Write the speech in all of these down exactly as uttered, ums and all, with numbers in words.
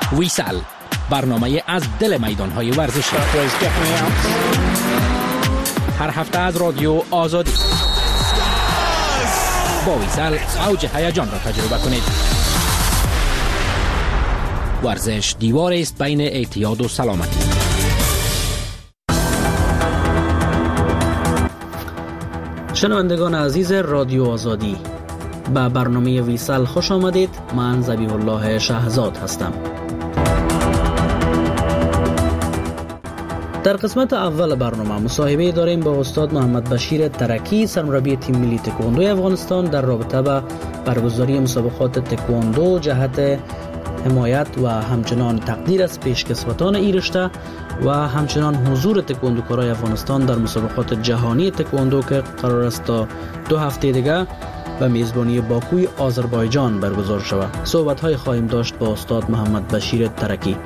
ویسال، برنامه از دل میدان‌های ورزشی. هر هفته از رادیو آزادی. با ویسال اوج هیجان را تجربه کنید. ورزش دیوار است بین اعتیاد و سلامتی. شنوندگان عزیز رادیو آزادی، به برنامه ویسال خوش آمدید. من ذبیح الله شهزاد هستم. در قسمت اول برنامه مصاحبه داریم با استاد محمد بشیر ترکی، سرمربی تیم ملی تکواندو افغانستان، در رابطه با برگزاری مسابقات تکواندو جهت حمایت و همچنان تقدیر از پیشکسوتان این رشته و همچنان حضور تکواندوکارای افغانستان در مسابقات جهانی تکواندو که قرار است تا دو هفته دیگه به میزبانی باکوی آذربایجان برگزار شود. صحبت‌های خواهیم داشت با استاد محمد بشیر ترکی.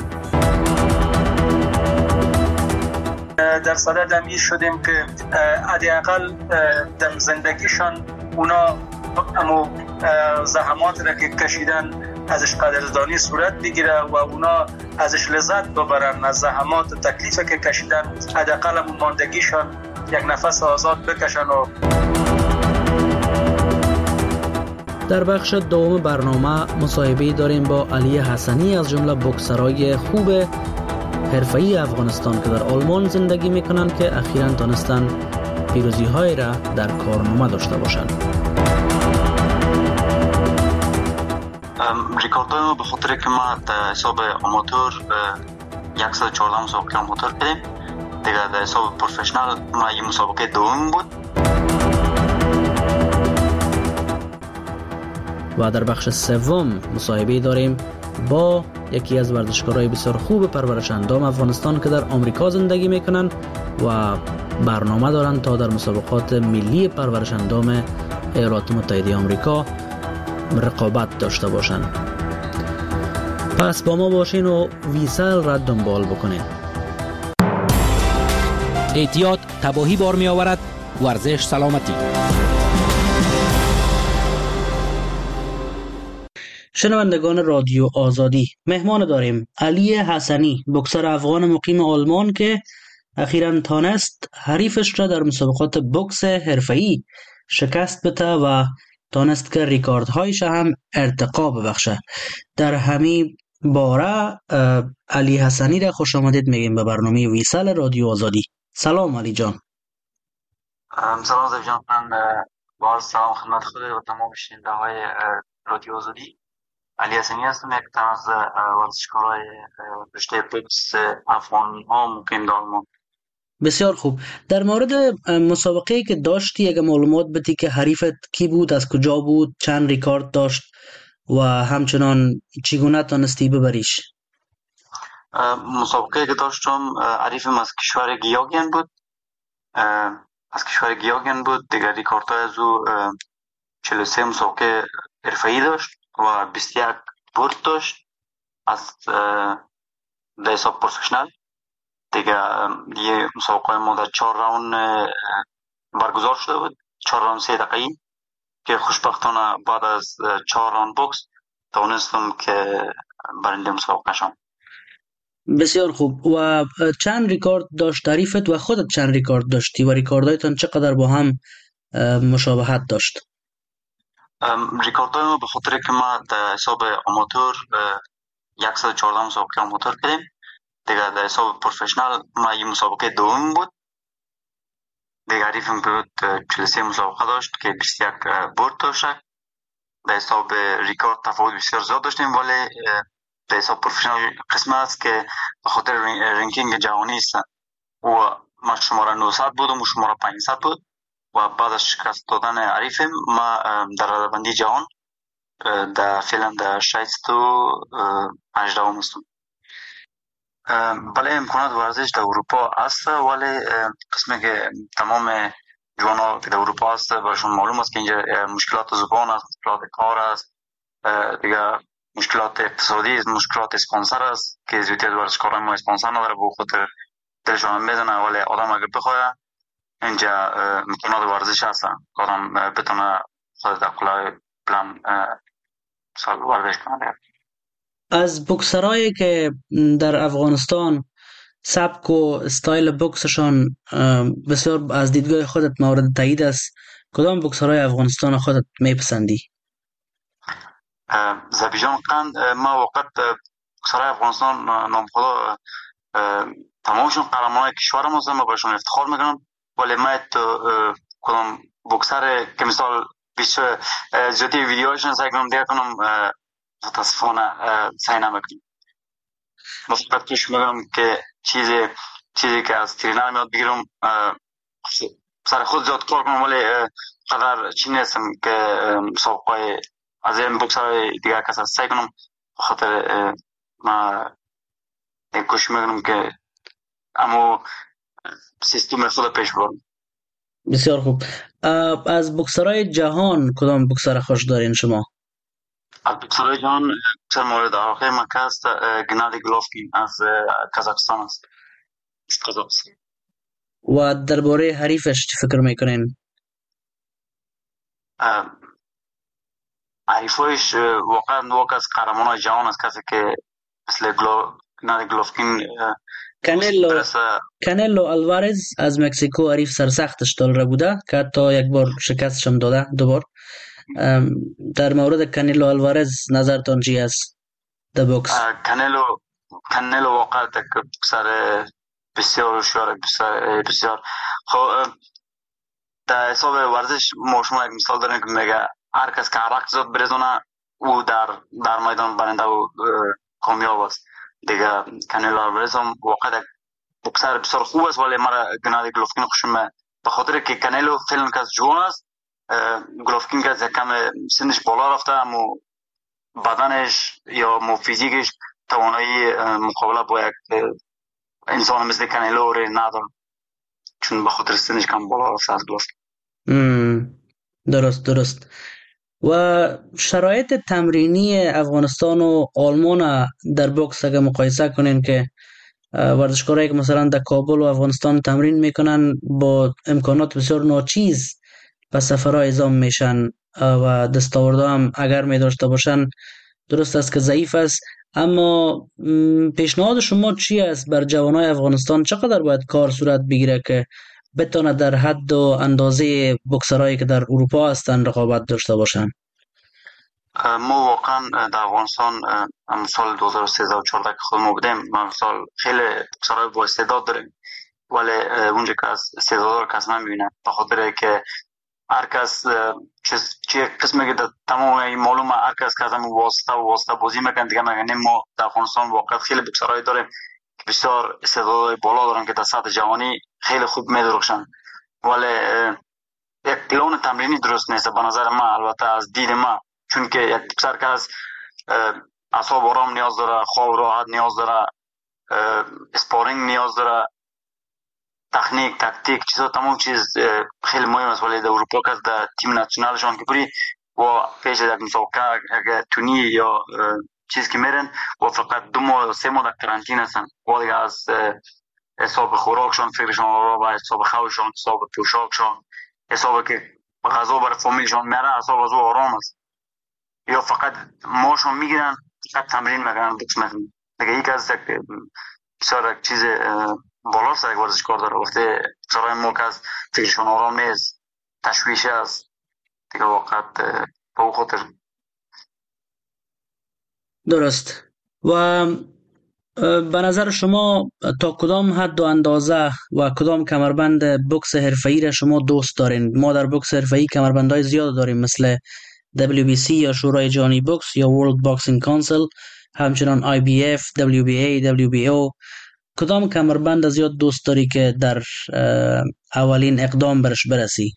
در صدد امی شدیم که حداقل در زندگیشان اونا امو زحمات را که کشیدن ازش قدردانی صورت بگیره و اونا ازش لذت ببرن، از زحمات و تکلیفی که کشیدن حداقل امو ماندگیشان یک نفس آزاد بکشن. و در بخش دوم برنامه مصاحبه داریم با علی حسنی، از جمله بوکسرای خوب حرفه‌ای افغانستان که در آلمان زندگی میکنند که اخیراً تونستن پیروزی های را در کارنامه داشته باشند. ریکاردهای ما به خاطر که ما در حساب آماتور صد و چهارده مسابقه آماتور کردیم دیگه، در حساب پروفشنال ما یه مسابقه دوم بود. و در بخش سوم مصاحبه داریم با یکی از ورزشکارای بسیار خوب پرورش اندام افغانستان که در آمریکا زندگی میکنن و برنامه دارن تا در مسابقات ملی پرورش اندام ایالات متحده آمریکا رقابت داشته باشن. پس با ما باشین و ویسال را دنبال بکنین. اعتیاد تباهی بار می آورد، ورزش سلامتی. شنوندگان رادیو آزادی، مهمان داریم علی حسنی، بوکسر افغان مقیم آلمان که اخیراً تانست حریفش را در مسابقات بوکس حرفه‌ای شکست بده و تانست که ریکاردهایش هم ارتقا ببخشه. در همین باره علی حسنی را خوش آمدید میگیم به برنامه ویسال رادیو آزادی. سلام علی جان. سلام زبی جان، من با سلام خدمت خود و تمام شنونده های رادیو آزادی. علی حسنی هستم، یک تن از ورزشکارای رشته بوکس افغانی ها مقیم در آلمان. بسیار خوب. در مورد مسابقه که داشتی اگه معلومات بدی که حریفت کی بود، از کجا بود، چند ریکارد داشت و همچنان چگونه تانستی ببریش؟ مسابقه که داشتم حریفم از کشور گیاگین بود از کشور گیاگین بود دیگر. ریکاردهای از او چهل و سه مسابقه حرفه‌ای داشت و بیست و یک برد داشت از در حساب پروفشنال دیگه. یه مسابقه ما در چهار راوند برگزار شده بود، چهار راوند سه دقیقی که خوشبختانه بعد از چهار راوند بوکس توانستم که برنده مسابقه شدم. بسیار خوب. و چند ریکارد داشت حریفت و خودت چند ریکارد داشتی و ریکاردهایتان چقدر با هم مشابهت داشت؟ ریکاردهای ما به خاطر که ما در حساب آماتور صد و چهارده مسابقه آماتور کردیم دیگه، در حساب پروفشنال ما یه مسابقه دوم بود دیگه. حریفم بود چهل و سه مسابقه داشت که بیست و یک برد داشت. در حساب ریکارد تفاوت بسیار زیاد داشتیم، ولی در حساب پروفشنال قسم است که به خاطر رنکینگ جهانی است و ما شماره نهصد بودم و شماره پانصد بود و بعد از شکست دادن حریفم ما در رده‌بندی جهان در فعلا در شصت و هجدهم هستم. بله امکانات ورزش در اروپا هست، ولی قسمی که تمام جوانا که در اروپا هست برشون معلوم است که اینجا مشکلات زبان است، مشکلات کار است، دیگه مشکلات اقتصادی است، مشکلات اسپانسر است که زیادی ورزشکاران ما اسپانسر نداره، به خاطر دلشون میزنه. ولی آدم اگه بخواد اینجا امکانات ورزش هستن، آدم بتونه خود در کلاه پلان سال ورزش کنه. از بوکسرایی که در افغانستان سبک و استایل بوکسشان بسیار از دیدگاه خودت مورد تایید است، کدام بوکسرای افغانستان خودت میپسندی؟ زبیجان قند ما وقت بوکسرای افغانستان نام خدا تمامشون قهرمانای کشور ما هستن، ما باشون افتخار میکنم، ولی ما تو کدام بوکسر که مثال بیش زیادی ویدیوهاشون سعی کنم دیگه کنم متاسفانه سعی نمیکنم. مثبت پیش میگم که چیزی چیزی که از ترینر میاد بگیرم سر خود زیاد کار کنم، ولی قدر چی نیستم که مسابقه از این بوکسر دیگر کس سعی کنم، بخاطر ما کوشش میکنم که اما سیستم خود پیش برم. بسیار خوب. از بوکسرای جهان کدام بوکسر خوش دارین شما؟ از بوکسرای جهان بوکسر مورد علاقه من که است گنادی گلوفکین از کازاخستان است. قزاقستان. و درباره حریفش چی فکر میکنین؟ حریفایش واقعا واقع از قهرمانای جهان است، کسی که مثل گلو گنادی گلوفکین کانلو کانلو آلوارز از مکزیکو حریف سرسختش داره بوده که حتی یک بار شکستش هم داده دوبار. در مورد کانلو آلوارز نظرتان چی است در بوکس؟ کانلو کانلو واقعا یک بوکسر بسیار هوشیار، بسیار بسیار خب در حساب ورزش ما شما یک مثال داریم که میگه هر کس که عرق زد برزونه او در در میدان برنده و کامیاب است دیگه. کانلو آلوارز هم واقعا یک بوکسر بسیار خوب است، ولی مرا گنادی گلوفکین خوشم به خاطر که کانلو فعلا که جوان است، گلوفکین که کم سنش بالا رفته اما بدنش یا مو فیزیکش توانایی مقابله با یک انسان مثل کانلو رو نداره، چون به خاطر سنش کم بالا رفته از گلوفکین. درست درست. و شرایط تمرینی افغانستان و آلمان در بوکس اگه مقایسه کنین که ورزشکارایی که مثلا در کابل و افغانستان تمرین میکنن با امکانات بسیار ناچیز و سفرها اعزام میشن و دستاورده هم اگر می داشته باشن درست است که ضعیف است، اما پیشنهاد شما چی است بر جوانای افغانستان؟ چقدر باید کار صورت بگیره که بتونه در حد و اندازه بوکسرایی که در اروپا هستن رقابت داشته باشن؟ ما واقعا در افغانستان سال دو هزار و سیزده و چهارده که خودمون بودیم، ما مثال خیلی بوکسرای با استعداد داریم، ولی اونجا که از استعداد رو کس نمیبینه به خاطر که هر کس چه قسمی که تمام معلومه هر کس که از همون واسطه و واسطه بازی میکنه دیگه میگن. ما در افغانستان واقعا خیلی بوکسرای داریم که بسیار استعداد بالا دارن که در سطح جهانی خیلی خوب میدرخشن، ولی یک پلان تمرینی درست نیست به نظر من، البته از دید من، چون که یک بوکسر که از اعصاب آرام نیاز داره، خواب راحت نیاز داره، اسپارینگ نیاز داره، تکنیک تاکتیک چیزا تمام چیز خیلی مهم است، ولی در اروپا که در تیم ناسیونالشون که بری و پیش یک مسابقه اگه تونی یا چیز که میرن و فقط دو ماه سه ماه در کرانتین هستن و دیگه از حساب خوراکشون فکرشون رو با حساب خوابشون، حساب پوشاکشون، حساب که غذا برای فامیلشون میاره، حساب از آرام است، یا فقط ماشون میگیرن فقط تمرین میکنن بوکس میکنن دیگه. یک از بسیار یک چیز بالاست یک ورزشکار داره وقتی سرای ما که از فکرشون آرام نیست، تشویش است دیگه، واقعا به او خاطر. درست. و به نظر شما تا کدام حد و اندازه و کدام کمربند بوکس حرفه‌ای را شما دوست دارین؟ ما در بوکس حرفه‌ای کمربندهای زیاد داریم مثل دبلیو بی سی یا شورای جهانی بوکس یا ورلد باکسینگ کانسل، همچنان آی بی اف، دبلیو بی ای، دبلیو بی او. کدام کمربند زیاد دوست داری که در اولین اقدام برش برسی؟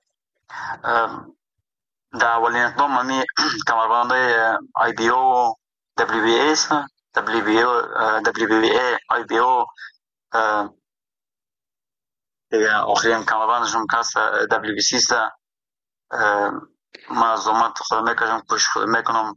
در اولین اقدام همی کمربند آی بی او و دبلیو بی ای است. دبلیو بی او، دبلیو بی ای، آی بی او دیگه آخرین کمربندشون که است دبلیو بی سی است. من از زحمت خود میکشم، کوشش خود میکنم،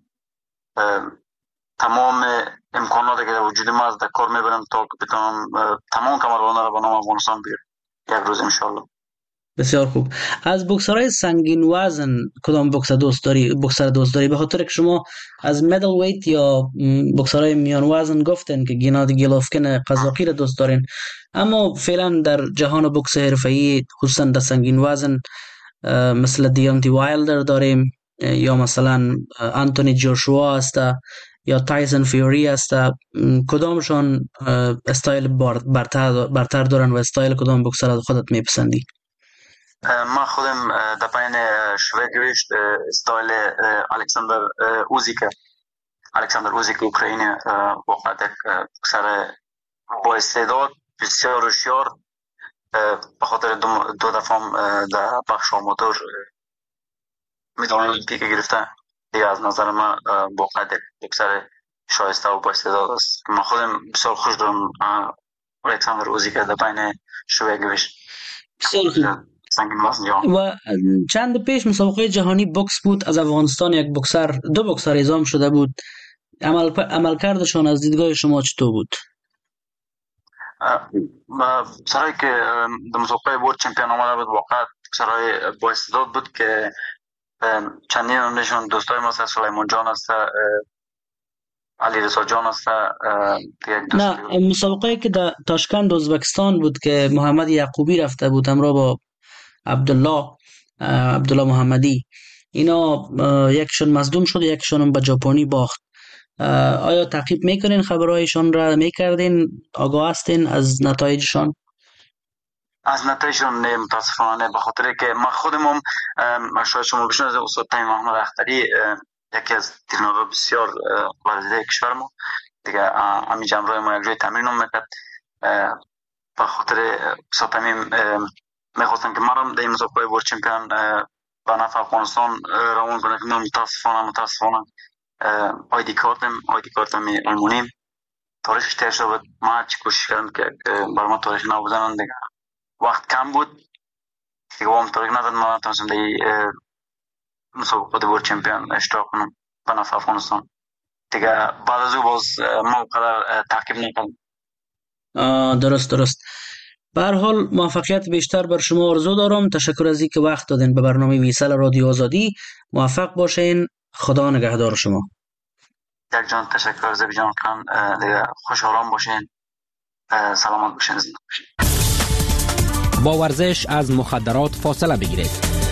تمام امکاناتی که در وجود ما از در کار میبرم تا که بتونم تمام کمربندها را به نام افغانستان بیارم یک روز انشاءالله. بسیار خوب. از بوکسرهای سنگین وزن کدام بوکسر دوست داری بوکسر دوست داری؟ به خاطر که شما از میدل ویت یا بوکسرهای میان وزن گفتین که گنادی گلوفکن قزاقی را دوست دارین، اما فعلا در جهان بوکس حرفه‌ای خصوصا در سنگین وزن مثل دیانتی وایلدر داریم، یا مثلا آنتونی جوشوا است یا تایسون فیوری است. کدامشان استایل برتر برتر دارن و استایل کدام بوکسر از خودت میپسندی؟ من خودم در پایین شوگویشت استایل الکساندر اوزیک الکساندر اوزیک اوکراینی واقعا یک بوکسر با استعداد بسیار هوشیار، به خاطر دو, دو دفعه در بخش آماتور مدال المپیک گرفته. دیگه از نظر من واقعا یک بوکسر شایسته و با استعداد است. من خودم بسیار خوش دارم الکساندر اوزیک در پایین شوگویشت. بسیار و چند پیش مسابقه جهانی بوکس بود، از افغانستان یک بوکسر دو بوکسر اعزام شده بود. عمل عملکردشان از دیدگاه شما چطور بود؟ بوکسرایی که در مسابقه ورلد چمپیون آمده بود واقعا بوکسرای با استعداد بود که چندین نشون دوستای ما هست، سلیمان جان است، علی رضا جان است. نه، مسابقه که در تاشکند ازبکستان بود که محمد یعقوبی رفته بود همراه با عبدالله عبدالله محمدی، اینا یکشون مصدوم شد، یکشون به ژاپنی باخت. آیا تعقیب میکنین خبرهایشان را؟ میکردین؟ آگاه هستین از نتایجشان؟ از نتایجشان نه متاسفانه، به خاطر که من خودم هم شاید شما بشنوید استاد تامین محمد اختری یکی از ترینرها بسیار ورزیده کشور ما دیگه همینجا همراه ما یک جای تمرین هم میکرد. به خاطر استاد تامین میخواستم که مرم در این مسابقه ورلد چمپیون به نفع افغانستان روان کنه که من متاسفانه متاسفانه آیدی کارتم آیدی کارتم المونیم تاریخش تیر شده بود. من هرچی کوشش کردم که برای من تاریخ نو بزنن دیگه وقت کم بود دیگه با هم تاریخ نداد. من تونستم در مسابقه ورلد چمپیون اشتراک کنم به نفع افغانستان دیگه. بعد از او باز ما قدر تعقیب نکردم. درست درست. به هر حال موفقیت بیشتر بر شما آرزو دارم. تشکر از اینکه وقت دادین به برنامه ویسال رادیو آزادی. موفق باشین. خدا نگهدار شما. یک جان تشکر زبی جان خان. دیگه خوش آرام باشین، سلامت باشین، زنده باشین. با ورزش از مخدرات فاصله بگیرید.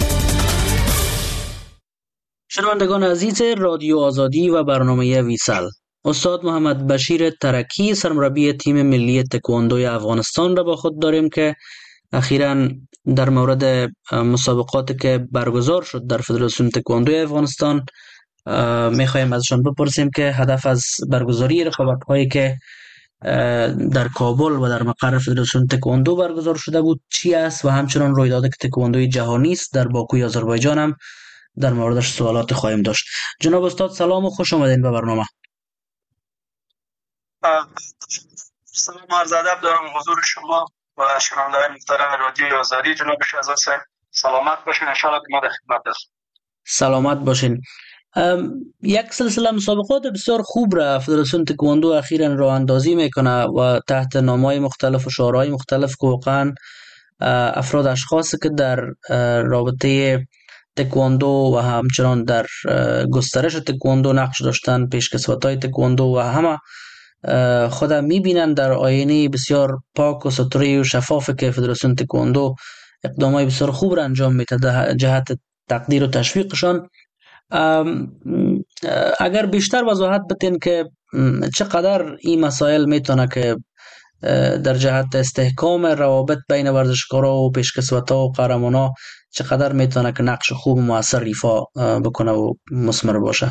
شنوندگان عزیز رادیو آزادی و برنامه ویسال، استاد محمد بشیر ترکی سرمربی تیم ملی تکواندوی افغانستان را با خود داریم که اخیراً در مورد مسابقاتی که برگزار شد در فدراسیون تکواندوی افغانستان میخوایم ازشان بپرسیم که هدف از برگزاری رقابت‌هایی که در کابل و در مقر فدراسیون تکواندو برگزار شده بود چی است و همچنان رویدادی که تکواندوی جهانی است در باکوی آذربایجان هم در موردش سوالات خواهیم داشت. جناب استاد سلام و خوش آمدین به برنامه. سلام عرض ادب دارم حضور شما و شنوندگان محترم رادیو آزادی. جناب شهزاد صاحب سلامت باشین، ان شاءالله که ما در خدمت هستیم. سلامت باشین. یک سلسله مسابقات بسیار خوب را فدراسیون تکواندو اخیراً راه اندازی میکنه و تحت نام‌های مختلف و شعارهای مختلف که واقعاً افراد اشخاصی که در رابطه تکواندو و همچنان در گسترش تکواندو نقش داشتن، پیشکسوت‌های تکواندو و همه خود میبینن در آینه بسیار پاک و ستره و شفافی که فدراسیون تکواندو اقدامات بسیار خوب را انجام میده جهت تقدیر و تشویقشان. اگر بیشتر وضاحت بتین که چقدر این مسائل میتونه که در جهت استحکام روابط بین ورزشکارا و پیشکسوتا و قهرمانا چقدر میتونه که نقش خوب و مؤثر ایفا بکنه و مثمر باشه.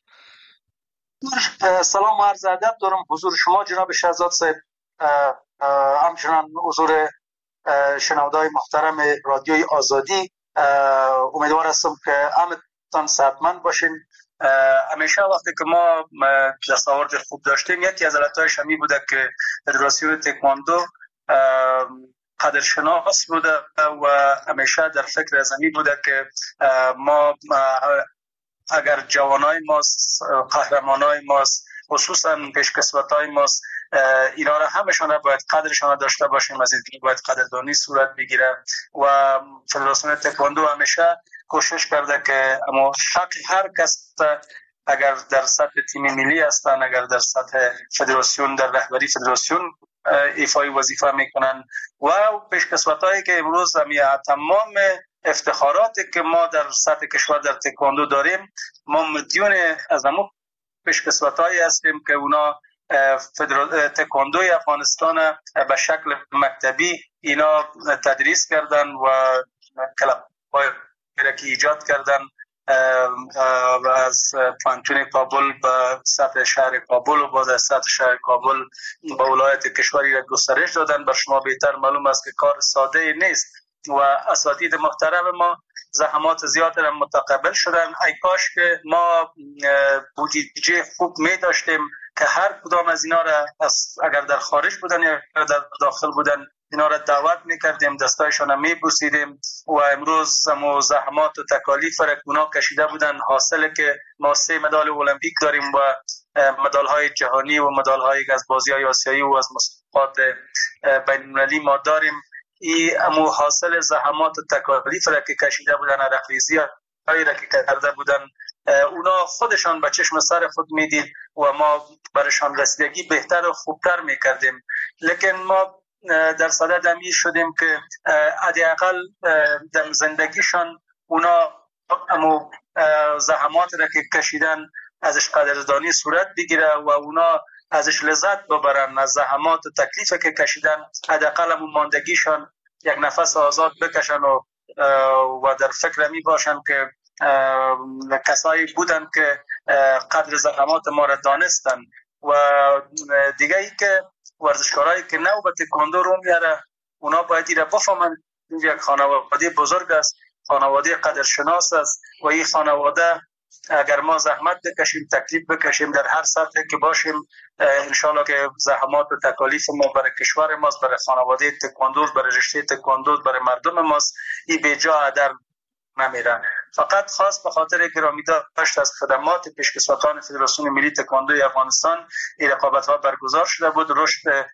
سلام و عرض ادب دارم حضور شما جناب شهزاد صاحب، همچنان حضور شنونده‌های محترم رادیوی آزادی. امیدوار هستم که همتون صحتمند باشین. همیشه وقتی که ما دستاورد خوب داشتیم یکی از علتهایش همی بوده که فدراسیون تکواندو قدرشناس بوده و همیشه در فکر از همی بوده که ما اگر جوانای ماست، قهرمانای ماست، خصوصا پیشکسوتای ماست اینا را همشان را باید قدرشان را داشته باشیم، از این باید قدردانی صورت بگیره و فدراسیون تکواندو همیشه کوشش کرده که اما حق هر کس اگر در سطح تیم ملی هستن، اگر در سطح فدراسیون در رهبری فدراسیون ایفای وظیفه میکنن و پیشکسوتایی که امروز همی تمام افتخاراتی که ما در سطح کشور در تکواندو داریم، ما مدیون از همون پیشکسوتایی هستیم که اونا تکواندوی افغانستان به شکل مکتبی اینا تدریس کردن و کلاب‌های که ایجاد کردن و از پانتون کابل به سطح شهر کابل و باز از سطح شهر کابل به ولایت کشوری را گسترش دادن. بر شما بهتر معلوم است که کار ساده نیست و اساتید محترم ما زحمات زیاد را متقبل شدن. ای کاش که ما بودجه خوب می داشتیم که هر کدام از اینا را اگر در خارج بودن یا در داخل بودن اینا را دعوت میکردیم، دستایشان را میبوسیدیم و امروز ما زحمات و تکالیف را اونا کشیده بودن، حاصل که ما سه مدال المپیک داریم و مدال های جهانی و مدال های از بازی های آسیایی و از مسابقات بین المللی ما داریم. این امو حاصل زحمات و تکالیف را که کشیده بودن، رخریزی هایی را که کرده بودن، اونا خودشان به چشم سر خود میدید و ما برشان رسیدگی بهتر و خوبتر میکردیم. لیکن ما در صدد امیر شدیم که حداقل در زندگیشان اونا امو زحمات را که کشیدن ازش قدردانی صورت بگیره و اونا ازش لذت ببرن، از زحمات و تکلیف که کشیدن حداقل امو ماندگیشان یک نفس آزاد بکشن و و در فکر می باشن که کسایی بودن که قدر زحمات ما را دانستن. و دیگه ای که ورزشکارایی که نو به تکواندو رو میاره اونا باید ایره بفهمن یک خانواده بزرگ است، خانواده قدرشناس است و این خانواده اگر ما زحمت بکشیم، تکلیف بکشیم در هر سطح که باشیم، انشالله که زحمات و تکالیف ما برای کشور ماست، برای خانواده تکواندو، برای رشته تکواندو، برای مردم ماست، این به جا هدر نمیره. فقط خاص به خاطر گرامی داشت از خدمات پیشکسوتان فدراسیون ملی تکواندوی افغانستان این رقابت ها برگزار شده بود. رشد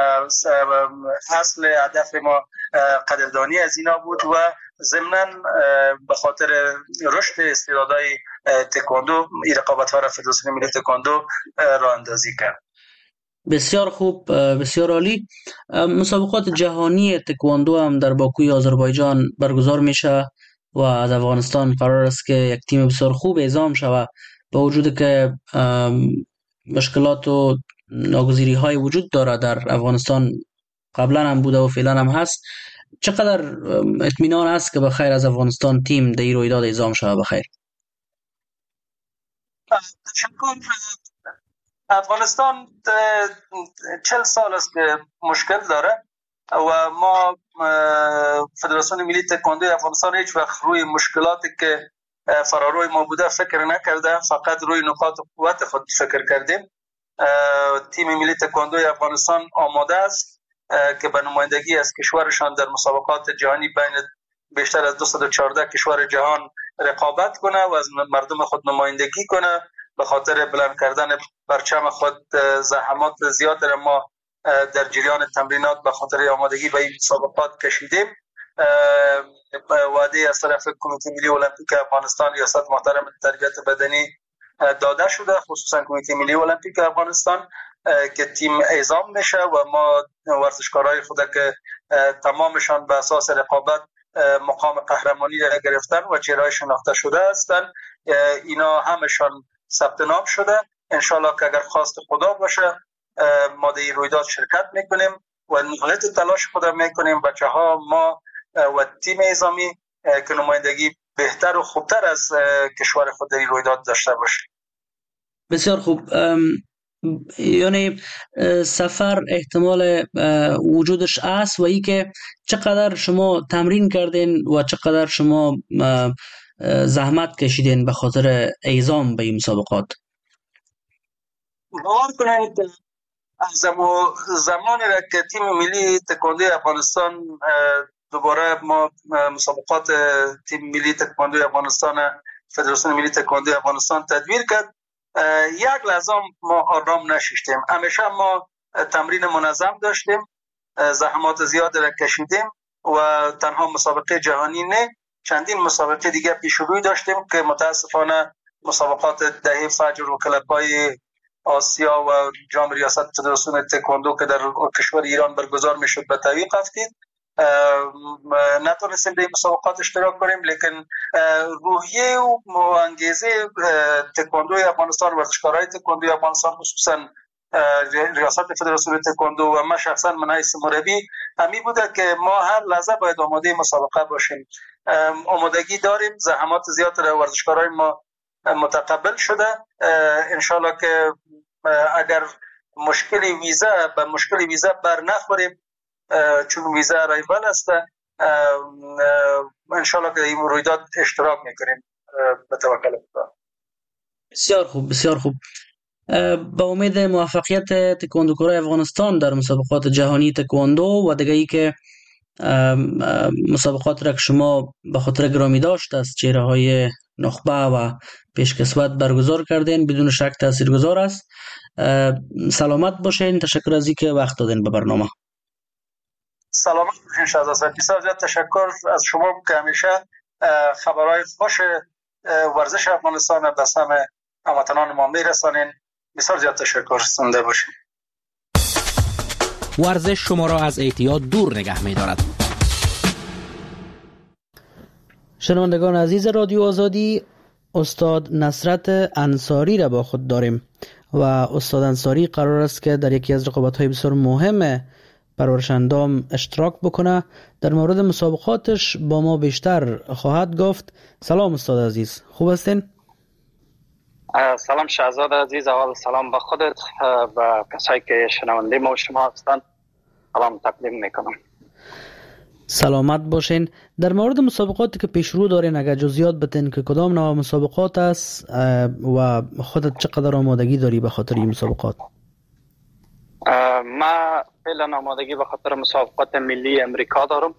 اصل هدف ما قدردانی از اینا بود و ضمناً به خاطر رشد استعدادهای تکواندو این رقابت ها را فدراسیون ملی تکواندو راه اندازی کرد. بسیار خوب، بسیار عالی. مسابقات جهانی تکواندو هم در باکوی آذربایجان برگزار میشه و از افغانستان قرار است که یک تیم بسیار خوب اعزام شود. با وجود که مشکلات و ناگزیری های وجود داره در افغانستان، قبلا هم بوده و فعلا هم هست، چقدر اطمینان است که بخیر از افغانستان تیم در این رویداد اعزام شود؟ بخیر. افغانستان چهل سال است که مشکل داره و ما فدراسیون ملی تکواندو افغانستان هیچ وقت روی مشکلاتی که فراروی ما بوده فکر نکرده، فقط روی نقاط قوت خود فکر کردیم. تیم ملی تکواندو افغانستان آماده است که به نمایندگی از کشورشان در مسابقات جهانی بین بیشتر از دویست و چهارده کشور جهان رقابت کنه و از مردم خود نمایندگی کنه. به خاطر بلند کردن پرچم خود زحمات زیاد را ما در جریان تمرینات به خاطر آمادگی به این مسابقات کشیدیم. وعده از طرف کمیته ملی المپیک افغانستان ریاست محترم تربیت بدنی داده شده، خصوصا کمیته ملی المپیک افغانستان، که تیم اعزام میشه و ما ورزشکارای خود که تمامشان به اساس رقابت مقام قهرمانی را گرفتن و چهره‌های شناخته شده هستند، اینا همشان ثبت نام شده. انشالله که اگر خواست خدا باشه ما در این رویداد شرکت میکنیم و نهایت تلاش خود میکنیم بچه ها ما و تیم اعزامی که نمایندگی بهتر و خوبتر از کشور خود در این رویداد داشته باشه. بسیار خوب. یعنی سفر احتمال وجودش است و ای که چقدر شما تمرین کردین و چقدر شما زحمت کشیدین به خاطر اعزام به این مسابقات؟ باور کنید از زمانی را که تیم ملی تکواندو افغانستان دوباره ما مسابقات تیم ملی تکواندو افغانستان فدراسیون ملی تکواندو افغانستان تدویر کرد، یک لحظه ما آرام نشیشتیم. همیشه ما تمرین منظم داشتیم، زحمات زیاد را کشیدیم و تنها مسابقه جهانی نه، چندین مسابقه دیگه پیش روی داشتیم که متاسفانه مسابقات دهه فجر و کلب‌های آسیا و جام ریاست فدراسیون تکواندو که در کشور ایران برگزار میشد به تعویق افتید. نتونستیم در مسابقات اشتراک کنیم، لیکن روحیه و انگیزه تکواندوی افغانستان، ورزشکارای تکواندوی افغانستان، خصوصا ریاست فدراسیون تکواندو و من شخصا من حیث مربی همی بوده که ما هر لحظه باید آماده مسابقه باشیم. آمادگی داریم، زحمات زیاد را ورزشکارای ما متقبل شده. انشالله که اگر مشکل ویزا به مشکل ویزا بر نخوریم، چون ویزا رایفل است، انشالله که این رویداد اشتراک میکنیم به توکل خدا. بسیار خوب، بسیار خوب. با امید موفقیت تکواندوکارای افغانستان در مسابقات جهانی تکواندو و دیگه ای که مسابقات را که شما به خاطر گرامی داشت از چهره های نخبه و پیشکسوت برگزار کردین، بدون شک تاثیرگذار است. سلامت باشین. تشکر از اینکه وقت دادین به برنامه. سلامت باشین شهزاد صاحب. بسیار زیاد تشکر از شما که همیشه خبرهای خوش ورزش افغانستان به همه هموطنان ما میرسانین. بسیار زیاد تشکر. زنده باشین. ورزش شما را از اعتیاد دور نگه می‌دارد. شنوندگان عزیز رادیو آزادی، استاد نصرت انصاری را با خود داریم و استاد انصاری قرار است که در یکی از رقابت‌های بسیار مهم پرورش اندام اشتراک بکنه. در مورد مسابقاتش با ما بیشتر خواهد گفت. سلام استاد عزیز، خوب هستین؟ سلام شهزاد عزیز، اول سلام به خودت و کسایی که شنونده ما و شما هستند سلام تقدیم میکنم. سلامت باشین. در مورد مسابقاتی که پیش رو دارین اگر جزئیات بتین که کدام نوع مسابقات است و خودت چقدر آمادگی داری به خاطر این مسابقات؟ ما فعلا آمادگی به خاطر مسابقات ملی امریکا دارم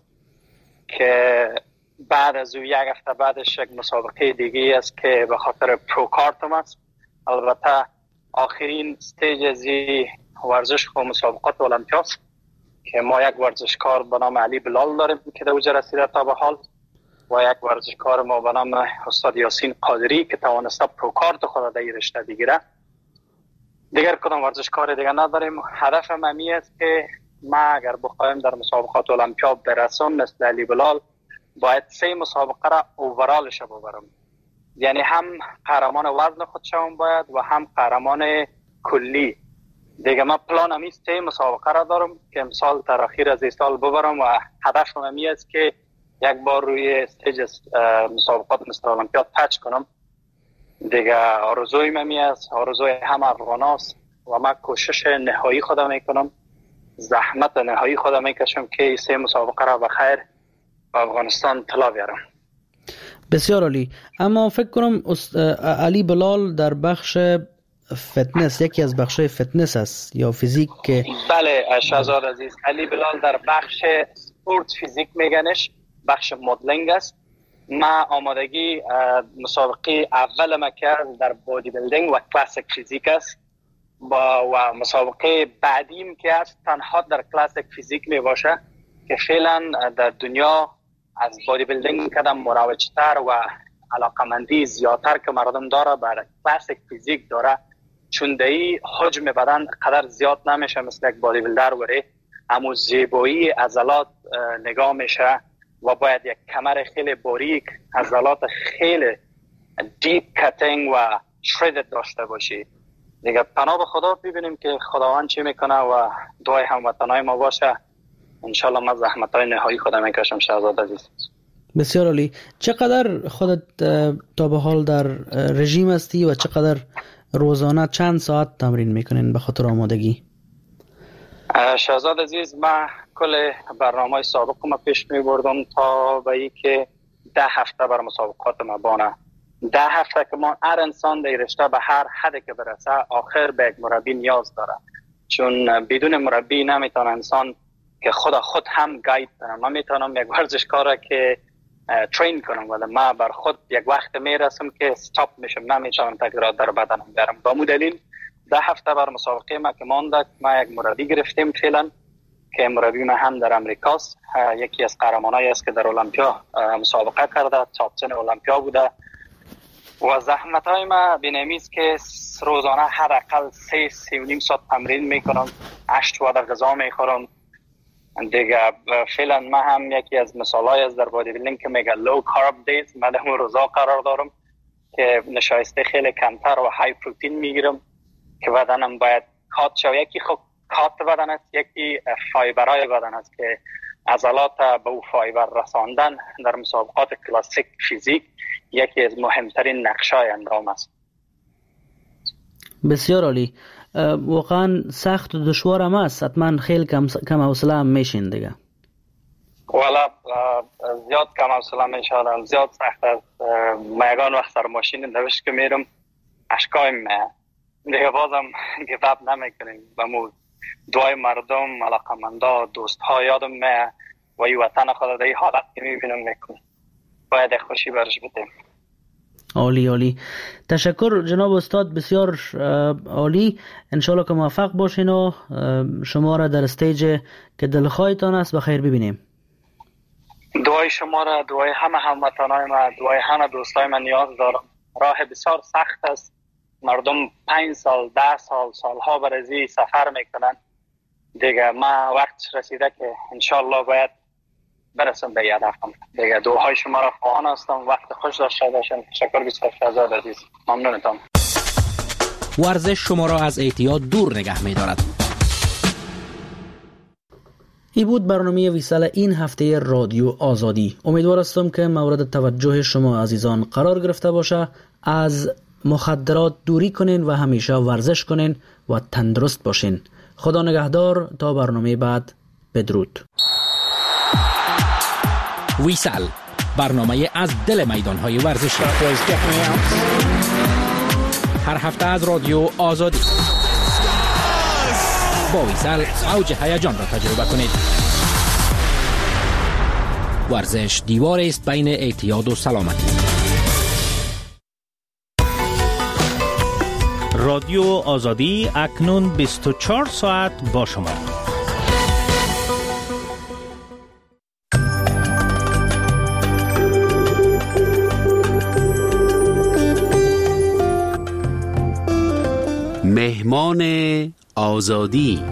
که بعد از او یک هفته بعدش یک مسابقه دیگه است که به خاطر پرو کارتم است. البته آخرین استیج از ورزش و مسابقات المپیاد که ما یک ورزشکار به نام علی بلال داریم که در اوج رسیده تا به حال و یک ورزشکار ما به نام استاد یاسین قادری که توانسته پرو کارت خود در این رشته بگیره. دیگر کدام ورزشکار دیگر نداریم. هدفم همی است که ما اگر بخوایم در مسابقات المپیاد برسم مثل علی بلال باید سه مسابقه را اوورالش ببرم، یعنی هم قهرمان وزن خود شوم باید و هم قهرمان کلی. دیگه من پلان همی سه مسابقه را دارم که امسال در اخیر از این سال ببرم و هدفم همی است که یک بار روی استیج مسابقات مثل المپیاد تچ کنم. دیگه آرزویم همی است، آرزوی هم افغان است و من کوشش نهایی خودم میکنم، زحمت نهایی خودم میکشم که سه مسابقه را بخیر افغانستان طلا بیارم. بسیار عالی. اما فکر کنم علی بلال در بخش فتنس، یکی از بخشای فتنس است یا فیزیک که بله شهزاد عزیز، علی بلال در بخش سپورت فیزیک میگنش، بخش مدلینگ است. ما آمادگی مسابقه اول ما کرد در بودی بیلدینگ و کلاسیک فیزیک است با و مسابقه بعدیم که است تنها در کلاسیک فیزیک می باشه که فعلا در دنیا از بودی بیلدینگ کدام مروجتر و علاقمندی زیادتر که مردم داره بر کلاسیک فیزیک داره، چون دایی حجم بدن قدر زیاد نمیشه مثل یک بودی بیلدر وره، اما زیبایی عضلات نگاه میشه و باید یک کمر خیلی باریک، عضلات خیلی دیپ کاتینگ و شردد داشته باشی. دیگه پناه به خدا ببینیم که خداوند چی میکنه و دعای هموطنای ما باشه. انشالله من زحمتای نهایی خودم میکشم شهزاد عزیز. بسیار عالی. چقدر خودت تا به حال در رژیم هستی و چقدر روزانه چند ساعت تمرین میکنین به خاطر آمادگی؟ شهزاد عزیز من کل برنامه سابق ما پیش میبردم تا به ای که ده هفته بر مسابقات ما بانه. ده هفته که ما هر انسان در رشته به هر حدی که برسه آخر به یک مربی نیاز داره، چون بدون مربی نمیتونه انسان که خدا خود هم گاید کنم. من میتونم یک ورزشکار که ترین کنم ولی من بر خود یک وقت میرسم که استاپ میشم، نمیتونم تغییرات در بدنم بیارم. با مو دلیل ده هفته بر مسابقه ما که مانده، ما یک مربی گرفتیم فعلا که مربی ما هم در امریکاست. یکی از قهرمانایی است که در المپیا مسابقه کرده، تاپ ده المپیا بوده. و زحمت های ما بینمیست که روزانه حداقل سه سه و نیم ساعت تمرین میکنم، هشت وعده غذا میخورم دیگه. فعلا ما هم یکی از مثالای از در بادی بیلدینگ که میگه لو کارب دیز، من در روزا قرار دارم که نشایسته خیلی کمتر و های پروتین میگیرم که بدنم باید کات شو. یکی خب کات بدن است، یکی فایبرای بدن است که عضلات به او فایبر رساندن در مسابقات کلاسیک فیزیک یکی از مهمترین نقشای اندام است. بسیار عالی. واقعا سخت و دشوار هم است، حتما خیلی کم کم حوصله هم میشین دیگه. والا زیاد کم حوصله میشم، زیاد سخت است. میگان وقت سر ماشین نوشت که میرم اشکای میه دیگه، بازم گفتاب نمیکنیم به مو دوای مردم، علاقمندا، دوست ها یادم میه و این وطن خود در این حالت که میبینم میکنم، باید خوشی برش بدیم. عالی عالی، تشکر جناب استاد، بسیار عالی. انشالله که موفق باشین و شما را در استیج که دلخواهتان است بخیر ببینیم. دعای شما را، دعای همه هموطنای ما، دعای همه دوستای من نیاز دارم. راه بسیار سخت است، مردم پنج سال ده سال سالها برای سفر میکنن دیگه. ما وقت رسیده که انشالله باید برسم به هدفم دیگه. دعای شما را خواهان هستم. وقت خوش داشته باشین. تشکر بسیار شهزاد عزیز، ممنونتم. ورزش شما را از اعتیاد دور نگه می‌دارد. ای بود برنامه ویسال این هفته رادیو آزادی. امیدوار هستم که مورد توجه شما عزیزان قرار گرفته باشه. از مخدرات دوری کنین و همیشه ورزش کنین و تندرست باشین. خدا نگهدار تا برنامه بعد. بدرود. ویسال، برنامه از دل میدان‌های ورزشی، هر هفته از رادیو آزادی. با ویسال اوج هیجان را تجربه کنید. ورزش دیوار است بین اعتیاد و سلامتی. رادیو آزادی اکنون بیست و چهار ساعت با شما. مهمان آزادی.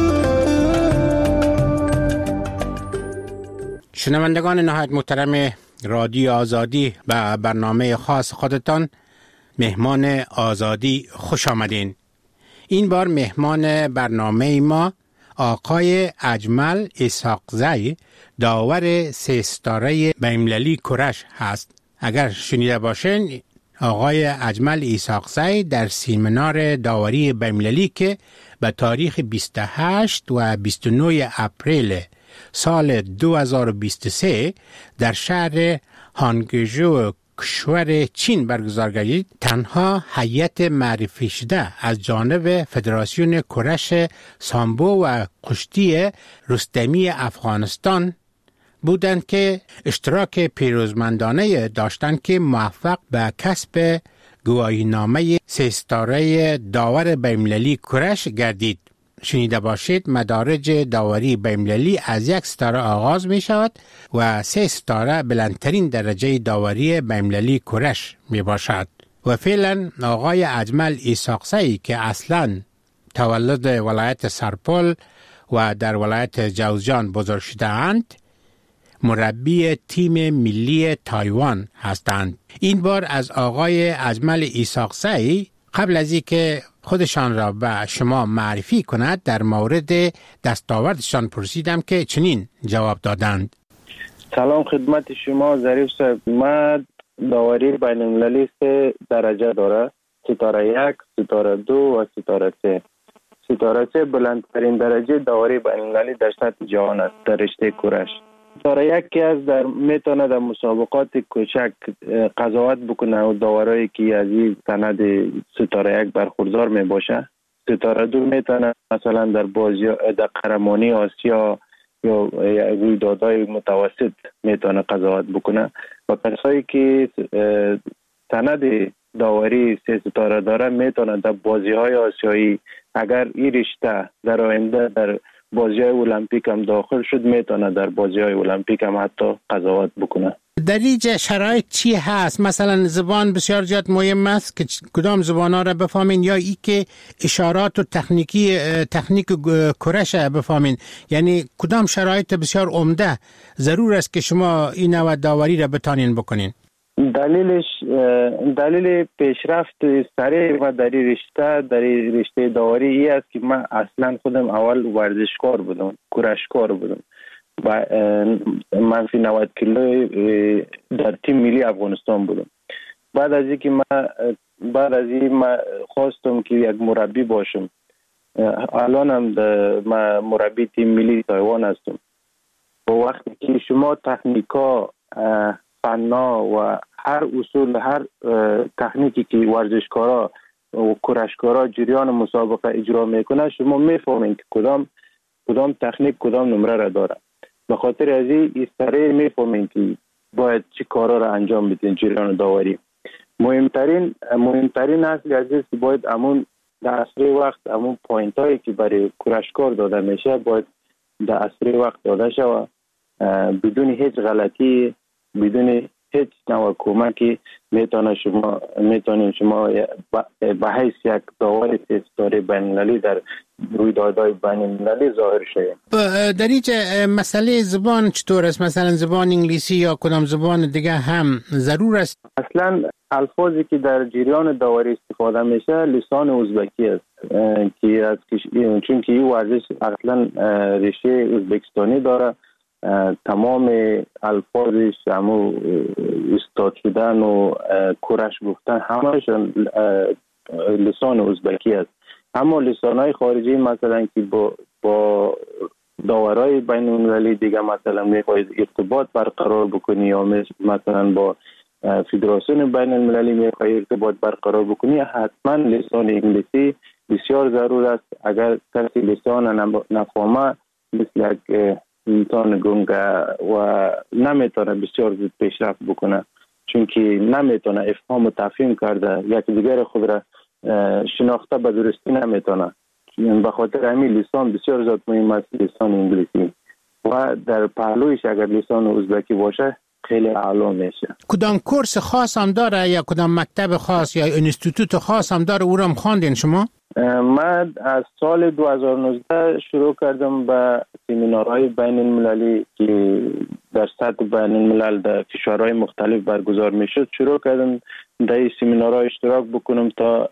شنوندگان نهایت محترم رادیو آزادی و برنامه خاص خودتان، مهمان آزادی خوش آمدین. این بار مهمان برنامه ما آقای اجمل اسحاقزی، داور سه ستاره بین‌المللی کرش هست. اگر شنیده باشین، آقای اجمل اسحاقزی در سیمینار داوری بین‌المللی که به تاریخ بیست و هشت و بیست و نه اپریل سال دو هزار و بیست و سه در شهر هانگژو کشور چین برگزار گردید، تنها هیئت معرفی شده از جانب فدراسیون کرش سامبو و کشتی رستمی افغانستان بودند که اشتراک پیروزمندانه داشتند که موفق به کسب گواهینامه سه ستاره داور بین‌المللی کرش گردید. شنیده باشید مدارج داوری بین‌المللی از یک ستاره آغاز می شود و سه ستاره بلندترین درجه داوری بین‌المللی کرش می باشد. و فعلا آقای اجمل اسحاقزی که اصلا تولد ولایت سرپل و در ولایت جوزجان بزرگ شده اند، مربی تیم ملی تایوان هستند. این بار از آقای اجمل اسحاقزی قبل از اینکه خودشان را به شما معرفی کند در مورد دستاوردشان پرسیدم که چنین جواب دادند. سلام خدمت شما ظریف صاحب. ما داوری بین المللی سه درجه داره، ستاره یک، ستاره دو و ستاره سه. ستاره سه بلندترین درجه داوری بین المللی در سطح جهان است در رشته کرش. ستاره یک که از در میتونه در مسابقات کوچک قضاوت بکنه و داورایی که از این سند ستاره یک برخوردار می باشه. ستاره دو میتونه مثلا در بازی در قهرمانی آسیا یا رویدادهای متوسط میتونه قضاوت بکنه و کسایی که سند داوری سه ستاره داره میتونه در بازی های آسیایی اگر این رشته در آینده در بازی های المپیک هم داخل شد میتونه در بازی های المپیک هم حتی قضاوت بکنه. در اینجا شرایط چی هست؟ مثلا زبان بسیار زیاد مهم است که کدام زبان ها را بفهمین یا ای که اشارات و تکنیکی تکنیک کرش بفهمین، یعنی کدام شرایط بسیار عمده ضرور است که شما این نوع داوری را بتانین بکنین؟ دلیلش دلیل پیشرفت سریع و در رشته در رشته داوری ای است که من اصلا خودم اول ورزشکار بودم، کرشکار بودم و منفی نود کیلو در تیم ملی افغانستان بودم. بعد از اینکه من بعد از این من خواستم که یک مربی باشم. الان هم من مربی تیم ملی تایوان هستم. و وقتی که شما تکنیکا، فنا و هر اصول، هر تکنیکی که ورزشکارا و کرشکارا جریان مسابقه اجرا میکنه شما میفهمین که کدام کدام تکنیک کدام نمره را داره. به خاطر از این سریع میفهمین که باید چی کارا را انجام بدین جریان داوری. مهمترین مهمترین اصل عزیز که باید امون در اسرع وقت امون پوینت هایی که برای کرشکار داده میشه باید در اسرع وقت داده شود بدون هیچ غلطی، بدون هیچ نوع کمکی میتونه شما میتونین شما به حیث یک داور سه ستاره بین‌المللی در رویدادهای بین‌المللی ظاهر شوید. در اینجا مسئله زبان چطور است؟ مثلا زبان انگلیسی یا کدام زبان دیگه هم ضرور است؟ اصلا الفاظی که در جریان داوری استفاده میشه لسان ازبکی است که از چون که این ورزش اصلا ریشه ازبکستانی داره. تمام الفاظش همو استاد شدن و کرش گفتن همهشون لسان ازبکی است. اما لسانهای خارجی مثلا که با با داورای بین المللی دیگه مثلا میخواید ارتباط برقرار بکنی یا مثلا با فدراسیون بین المللی میخواید ارتباط برقرار بکنی حتما لسان انگلیسی بسیار ضرور است. اگر کسی لسان نفهمه مثل یک انسان گنگه و نمیتونه بسیار زود پیشرفت بکنه چون که نمیتونه افهام و تفهیم کرده یک دیگر خود را شناخته به درستی نمیتونه. به خاطر همین لسان بسیار زیاد مهم است لسان انگلیسی و در پهلویش اگر لسان ازبکی باشه خیلی اعلا میشه. کدام کورس خاص هم داره یا کدام مکتب خاص یا انستیتوت خاص هم داره او را هم خواندین شما؟ من از سال دو هزار و نوزده شروع کردم به سمینارهای بین المللی که در سطح بین الملل در کشورهای مختلف برگزار می شد شروع کردم در این سمینارها اشتراک بکنم تا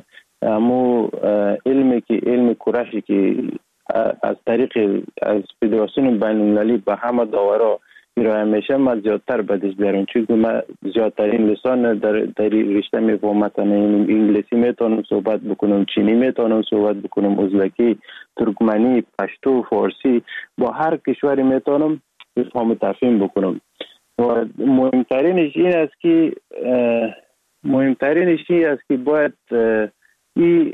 امو علمی که علم کرشی که از طریق از فدراسیون بین المللی به همه داورا ارائه میشه من زیادتر بدش بیارم چون من زیادترین لسان در در رشته میفهمم. مثلا انگلیسی میتونم صحبت بکنم، چینی میتونم صحبت بکنم، ازبکی، ترکمنی، پشتو، فارسی، با هر کشوری میتونم بفهم و تفهیم بکنم. و مهمترینش این است که مهمترینش این است که باید این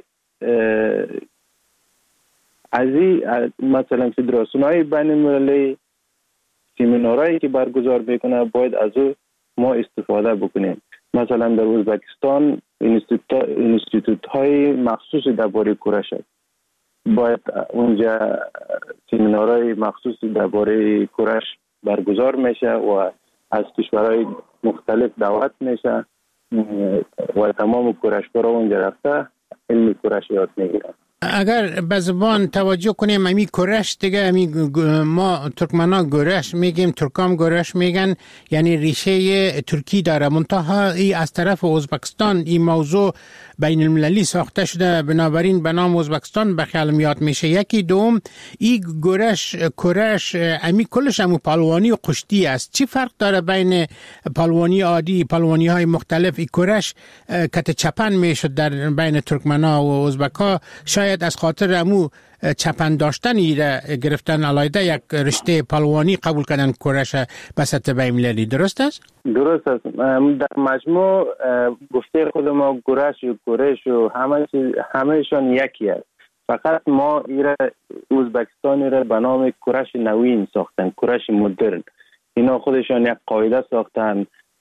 از این مثلا فدراسیون های بین المللی سمینارهایی که برگزار میکنه باید از او ما استفاده بکنیم. مثلا در ازبکستان انستیتوت های مخصوص درباره کرش است. باید اونجا سمینارهای مخصوص درباره کرش برگزار میشه و از کشورهای مختلف دعوت میشه و تمام کرشکارا اونجا رفته علم کرش یاد میگیرن. اگر به زبان توجه کنیم امی کرش دیگه امی ما ترکمنا گرش میگیم، ترکام گرش میگن، یعنی ریشه ترکی داره. منتها ای از طرف ازبکستان این موضوع بین المللی ساخته شده بنابراین به نام ازبکستان به خیال میاد میشه. یکی دوم ای گرش کرش امی کلش همو پالوانی و قشتی است. چی فرق داره بین پالوانی عادی پالوانی های مختلف؟ ای کرش کت چپن میشد در بین ترکمنا و ازبکا، شاید از خاطر امو چپن داشتنی را گرفتن علایده یک رشته پالوانی قبول کردن کرش به سطح بین‌المللی. درست است؟ درست است. در مجموع گفته خود ما گرش و کرش و همه همهشان یکی است. فقط ما ایره ازبکستانی را به نام کرش نوین ساختن، کرش مدرن. اینا خودشان یک قاعده ساختن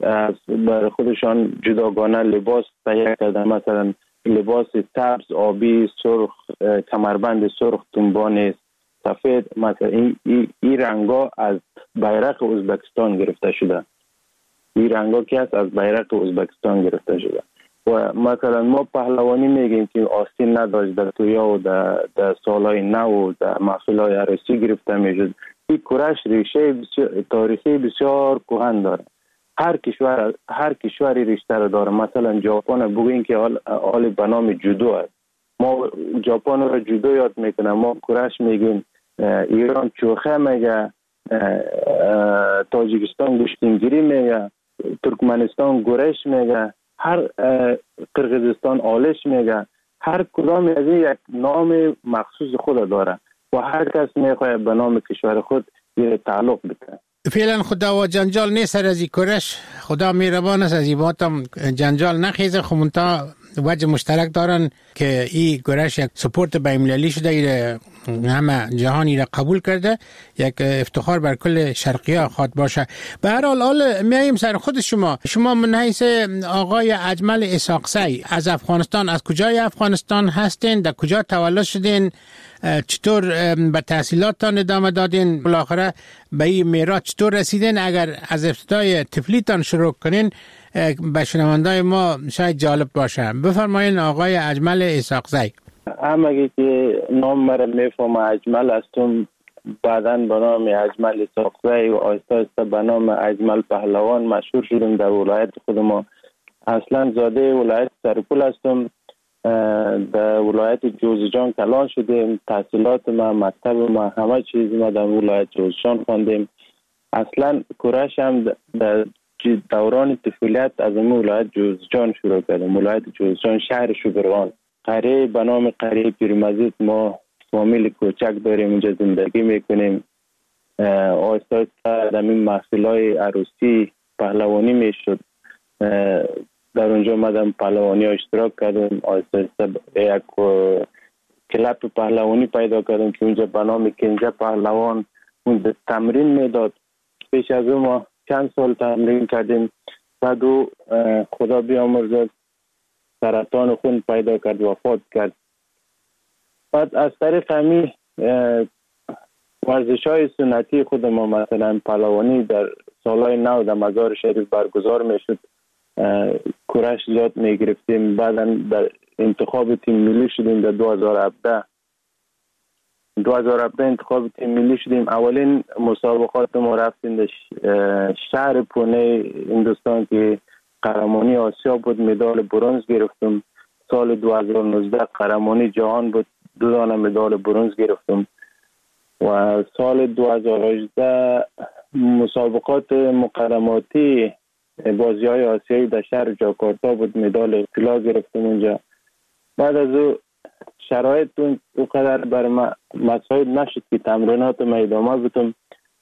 از برای خودشان جداگانه لباس تهیه کردن، مثلا لباس سبز، آبی، سرخ، کمربند سرخ، تنبان سفید. مثلا این این, این رنگا از بیرق ازبکستان گرفته شده. این رنگا که است از بیرق ازبکستان گرفته شده. و مثلا ما پهلوانی میگیم که آستین نداشت در تویا و در, در سالهای نو و در محفلهای عروسی گرفته میشد. این کورش ریشه بسیار تاریخی بسیار کهن داره. هر کشور هر کشوری ریشه را داره. مثلا ژاپن بگوین که حال حال به نام جودو است. ما ژاپن را جودو یاد میکنیم، ما کورش میگیم. ایران چوخه میگه، تاجیکستان گوشتینگیری میگه، ترکمنستان گورش میگه، هر قرقیزستان آلش میگه. هر کدام از این یک نام مخصوص خود داره و هر کس میخواد به نام کشور خود یه تعلق بده. فعلا خدا و جنجال نیست از این کورش، خدا مهربان است از این باتم جنجال نخیزه. خمونتا وجه مشترک دارن که این گرش یک سپورت بین‌المللی شده، ایره همه جهانی را قبول کرده، یک افتخار بر کل شرقیه خواد باشه. به هر حال حال میایم سر خود شما. شما من حیث آقای اجمل اسحاقزی از افغانستان، از کجای افغانستان هستین؟ در کجا تولد شدین؟ چطور به تحصیلاتتان ادامه دادین؟ بالاخره به این میراث چطور رسیدین؟ اگر از ابتدای طفلیتان شروع کنین به شنوندای ما شاید جالب باشه. بفرمایین آقای اجمل اسحاقزی. همه که نام مرا میفهم اجمل هستم، بعداً به نام اجمل اسحاقزی و آهسته آهسته به نام اجمل پهلوان مشهور شدم در ولایت خود ما. اصلا زاده ولایت سرپول هستم، در ولایت جوزجان کلان شدیم. تحصیلات ما، مکتب ما، همه چیز ما در ولایت جوزجان خواندیم. اصلا کورش هم در دوران طفولیت از این ولایت جوزجان شروع کردیم. ولایت جوزجان شهر شبرغان، قریه به نام قریه پیرمزید. ما فامیل کوچک داریم اونجا زندگی میکنیم. آهسته آهسته در این محفلهای عروسی پهلوانی میشد، در اونجا مدام پهلوانی اشتراک کردم. آهسته آهسته یک کلاب پهلوانی پیدا کردم که اونجا به نام کنجه پهلوان اونجا تمرین میداد. پیش از اون ما چند سال تمرین کردیم. بعد خدا بیامرزد سرطان خون پیدا کرد، وفات کرد. بعد از طریق همی ورزش های سنتی خود ما، مثلا پهلوانی در سالهای نو در مزار شریف برگزار میشد، کورش زیاد میگرفتیم. بعدا در انتخاب تیم ملی شدیم. در دو هزار و هفده دو هزار و هفده انتخاب تیم ملی شدیم. اولین مسابقات ما رفتیم در شهر پونه هندوستان که قهرمانی آسیا بود، مدال برنز گرفتم. سال دو هزار و نوزده قهرمانی جهان بود، دو دانه مدال برنز گرفتم. و سال دو هزار و هجده مسابقات مقدماتی بازی های آسیایی در شهر جاکارتا بود، مدال طلا گرفتم اونجا. بعد از او شرایط اونقدر بر ما مساعد نشد که تمرینات ما ادامه بدم.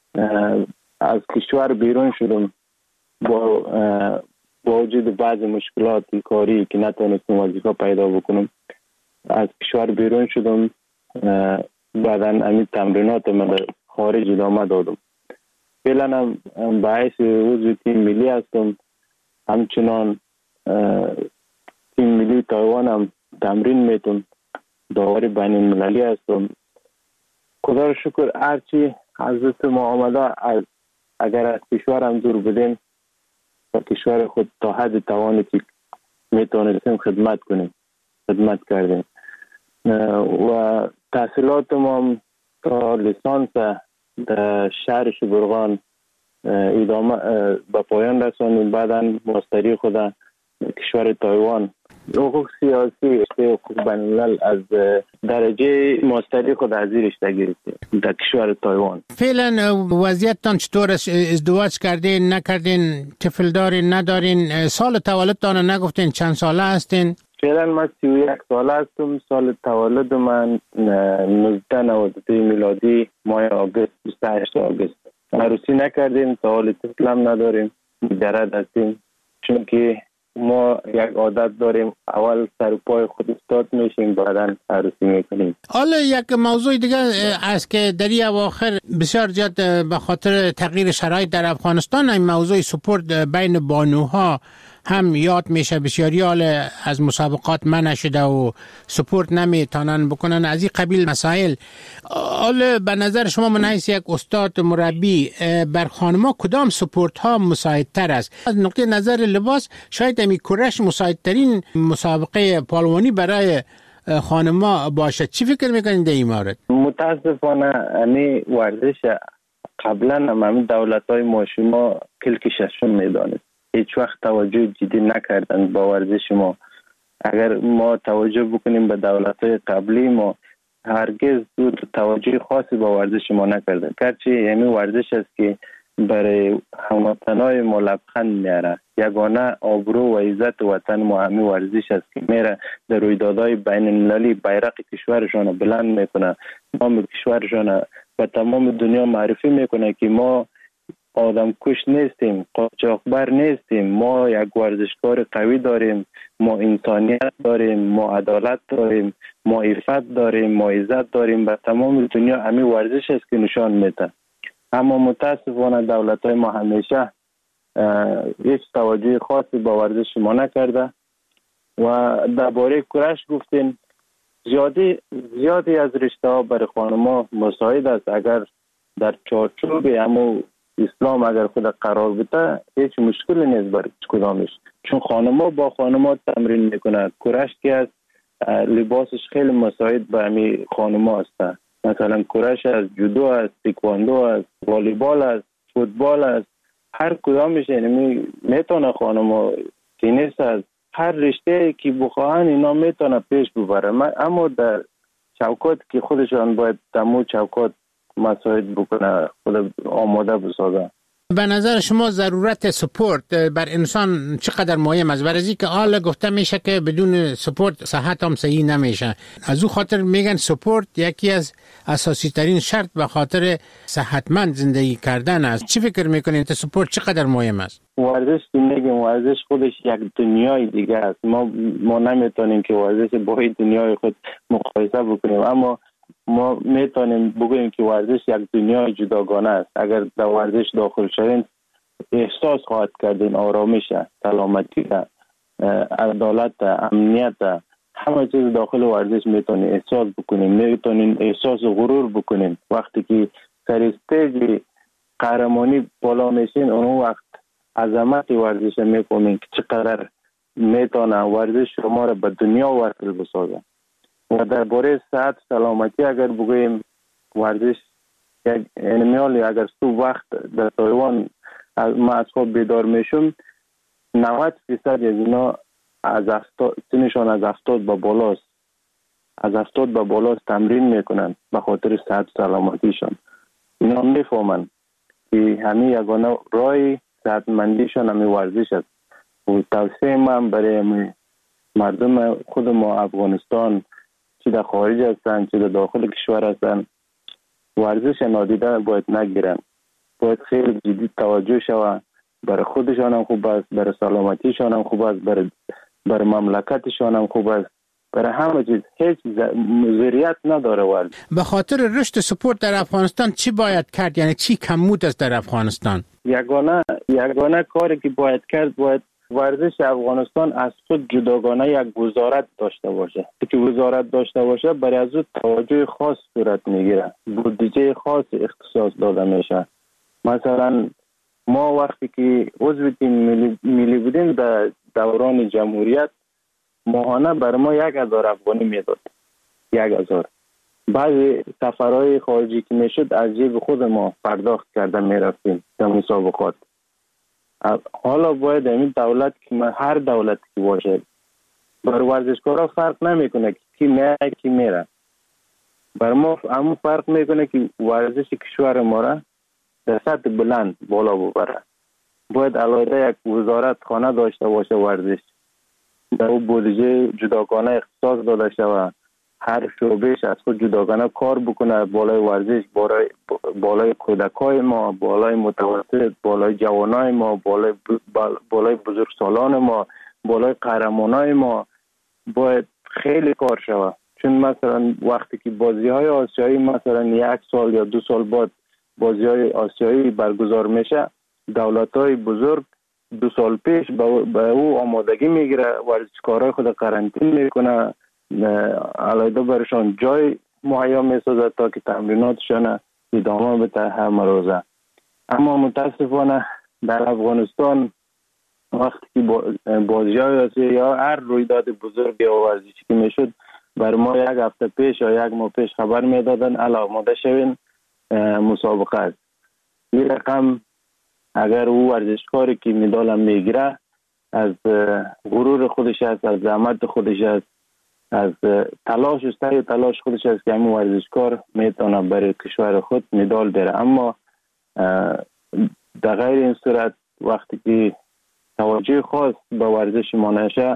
از کشور بیرون شدم با با وجود بعض مشکلات کاری که نتونستم وظیفه پیدا بکنم. از کشور بیرون شدم. بعدا همین تمرینات ما در خارج ادامه دادم. فعلا هم به حیث عضو تیم ملی هستم. همچنان تیم ملی تایوان هم تمرین میتونم. داور بین المللی هستم. خدا رو شکر هرچی حضرت ما آمده، از اگر از کشور هم دور بدیم و کشور خود تا حد توانی که میتونستیم خدمت کنیم خدمت کردیم. و تحصیلات ما تا لیسانس در شهر شبرغان ادامه به پایان رسانیم. بعدا ماستری خود کشور تایوان حقوق سیاسی حقوق بین الملل از درجه ماستری خود از رشته گرفتیم در کشور تایوان. فعلا وضعیتتان چطور است؟ ازدواج کردین نکردین؟ طفل دارین ندارین؟ سال تولدتان نگفتین چند ساله هستین؟ فعلا من سی و یک ساله هستم. سال تولد من نوزده نود و دو میلادی ماه آگوست، بیست و هشت آگوست. عروسی نکردیم، سوال طفل هم نداریم، مجرد هستیم. چون که ما یک عادت داریم اول سر پای خود استاد میشیم بعداً عروسی میکنیم. حالا یک موضوع دیگه است که در این اواخر بسیار زیاد به خاطر تغییر شرایط در افغانستان این موضوع سپورت بین بانوها هم یاد میشه. بسیاری حال از مسابقات منع شده و سپورت نمیتونن بکنن از این قبیل مسائل. حالا به نظر شما من حیث یک استاد مربی بر خانما کدام سپورت ها مساعدتر است؟ از نقطه نظر لباس شاید امی کرش مساعدترین مسابقه پالوانی برای خانما باشد. چی فکر میکنید در این مورد؟ متاسفانه امی ورزش قبلا هم همین دولت های ما شما کلکششون میدانست، هیچ وقت توجه جدی نکردن با ورزش ما. اگر ما توجه بکنیم به دولت‌های قبلی ما هرگز توجه خاصی با ورزش ما نکردن، گرچه یعنی ورزش است که برای هموطنای ما لبخند میاره. یگانه آبرو و عزت وطن ما همین ورزش است که میره در رویدادهای بین المللی بیرق کشورشان بلند میکنه، نام کشورشان به تمام دنیا معرفی میکنه که ما آدم کش نیستیم، قاچاقبر نیستیم، ما یک ورزشکار قوی داریم، ما انسانیت داریم، ما عدالت داریم، ما عفت داریم، ما عزت داریم. به تمام دنیا همین ورزش است که نشان میده. اما متاسفانه دولت های ما همیشه هیچ توجه خاصی با ورزش ما نکرده و درباره کرش گفتین زیادی زیادی از رشته ها برای خانما مساعد است. اگر در چارچوب اما اسلام اگر خود قرار بده هیچ مشکلی نیست برای کدامش، چون خانما با خانما تمرین میکنه. کرش که از لباسش خیلی مساعد به همین خانما است. مثلا کرش از جودو است، تکواندو است، والیبال است، فوتبال است، هر کدامش یعنی میتونه خانما، تنیس است، هر رشته که بخواهن اینا میتونه پیش ببره. اما در چوکات که خودشان باید دمو چوکات مساعد بکنه، خود آماده بسازه. به نظر شما ضرورت سپورت بر انسان چقدر مهم است؟ برای اینکه حالا گفته میشه که بدون سپورت صحت هم صحیح نمیشه، از او خاطر میگن سپورت یکی از اساسی ترین شرط به خاطر صحتمند زندگی کردن است. چی فکر میکنید که سپورت چقدر مهم است؟ ورزش که میگیم ورزش خودش یک دنیای دیگه است. ما ما نمیتونیم که ورزش با دنیای خود مقایسه بکنیم، اما ما میتونیم بگوییم که ورزش یک دنیای جداگانه است. اگر در ورزش داخل شوین احساس خواهد کردین آرامش، سلامتی، عدالت، امنیت، همه چیز داخل ورزش میتونین احساس بکنین. میتونین احساس غرور بکنین وقتی که سر استیج قهرمانی بالا میشین. اون وقت عظمت ورزش میفهمین که چقدر میتونه ورزش شما را به دنیا وصل بسازه. و درباره صحت سلامتی اگر بگوییم ورزش یک انمیالی، اگر صبح وقت در تایوان ما از خواب بیدار میشم نود فیصد از اینا از هفتاد سنشان از هفتاد به بالاست، از هفتاد به بالاست تمرین میکنن به خاطر صحت سلامتیشان. اینا میفهمن که همین یگانه رای صحتمندیشان همین ورزش است. و توصیه من برای مردم خود ما افغانستان، چی در خارج هستن چی در داخل کشور هستن، ورزش نادیده باید نگیرن. باید خیلی جدی توجه شود. برای خودشان هم خوب است، برای سلامتیشان هم خوب است، برای برای مملکتشان هم خوب است، برای همه چیز. هیچ ضرریت نداره ورزش. به خاطر رشد سپورت در افغانستان چی باید کرد؟ یعنی چی کمبود است در افغانستان؟ یگانه یگانه کاری که باید کرد، باید ورزش افغانستان از خود جداگانه یک وزارت داشته باشه. که وزارت داشته باشه برای از او توجه خاص صورت میگیره، بودجه خاص اختصاص داده میشه. مثلا ما وقتی که عضو تیم ملی, ملی بودیم در دوران جمهوریت ماهانه بر ما یک هزار افغانی میداد. یک هزار. بعضی سفرهای خارجی که میشد از جیب خود ما پرداخت کرده میرفتیم در مسابقات. حالا باید این دولت که هر دولت که باشه بر ورزشکارا فرق نمیکنه کی میره کی میره. بر ما همون فرق میکنه که ورزش کشور ما را در سطح بلند بالا ببره. باید علاوه یک وزارت خانه داشته باشه ورزش، در او بودجه جداگانه اختصاص داده شود، هر شعبهش از خود جداگانه کار بکنه بالای ورزش، بالای بالای کودکای ما، بالای متوسط، بالای جوانای ما، بالای بالای بزرگسالان ما، بالای قهرمانای ما باید خیلی کار شود. چون مثلا وقتی که بازی های آسیایی مثلا یک سال یا دو سال بعد بازی های آسیایی برگزار میشه، دولت های بزرگ دو سال پیش به او آمادگی میگیره، ورزشکارای خود قرنطین میکنه، علیده برشان جای مهیا میسازه تا که تمریناتشان ادامه بده همه روزه. اما متاسفانه در افغانستان وقتی که بازی های آسیایی یا هر رویداد بزرگ یا ورزشی که میشد بر ما یک هفته پیش یا یک ماه پیش خبر میدادن الا آماده شوین مسابقه است. این رقم اگر او ورزشکاری که مدال میگیره از غرور خودش است، از زحمت خودش است، از تلاش است، تلاش خودش است که همین ورزشکار میتونه برای کشور خود مدال بره. اما در غیر این صورت وقتی که توجه خاص به ورزش ما نشه،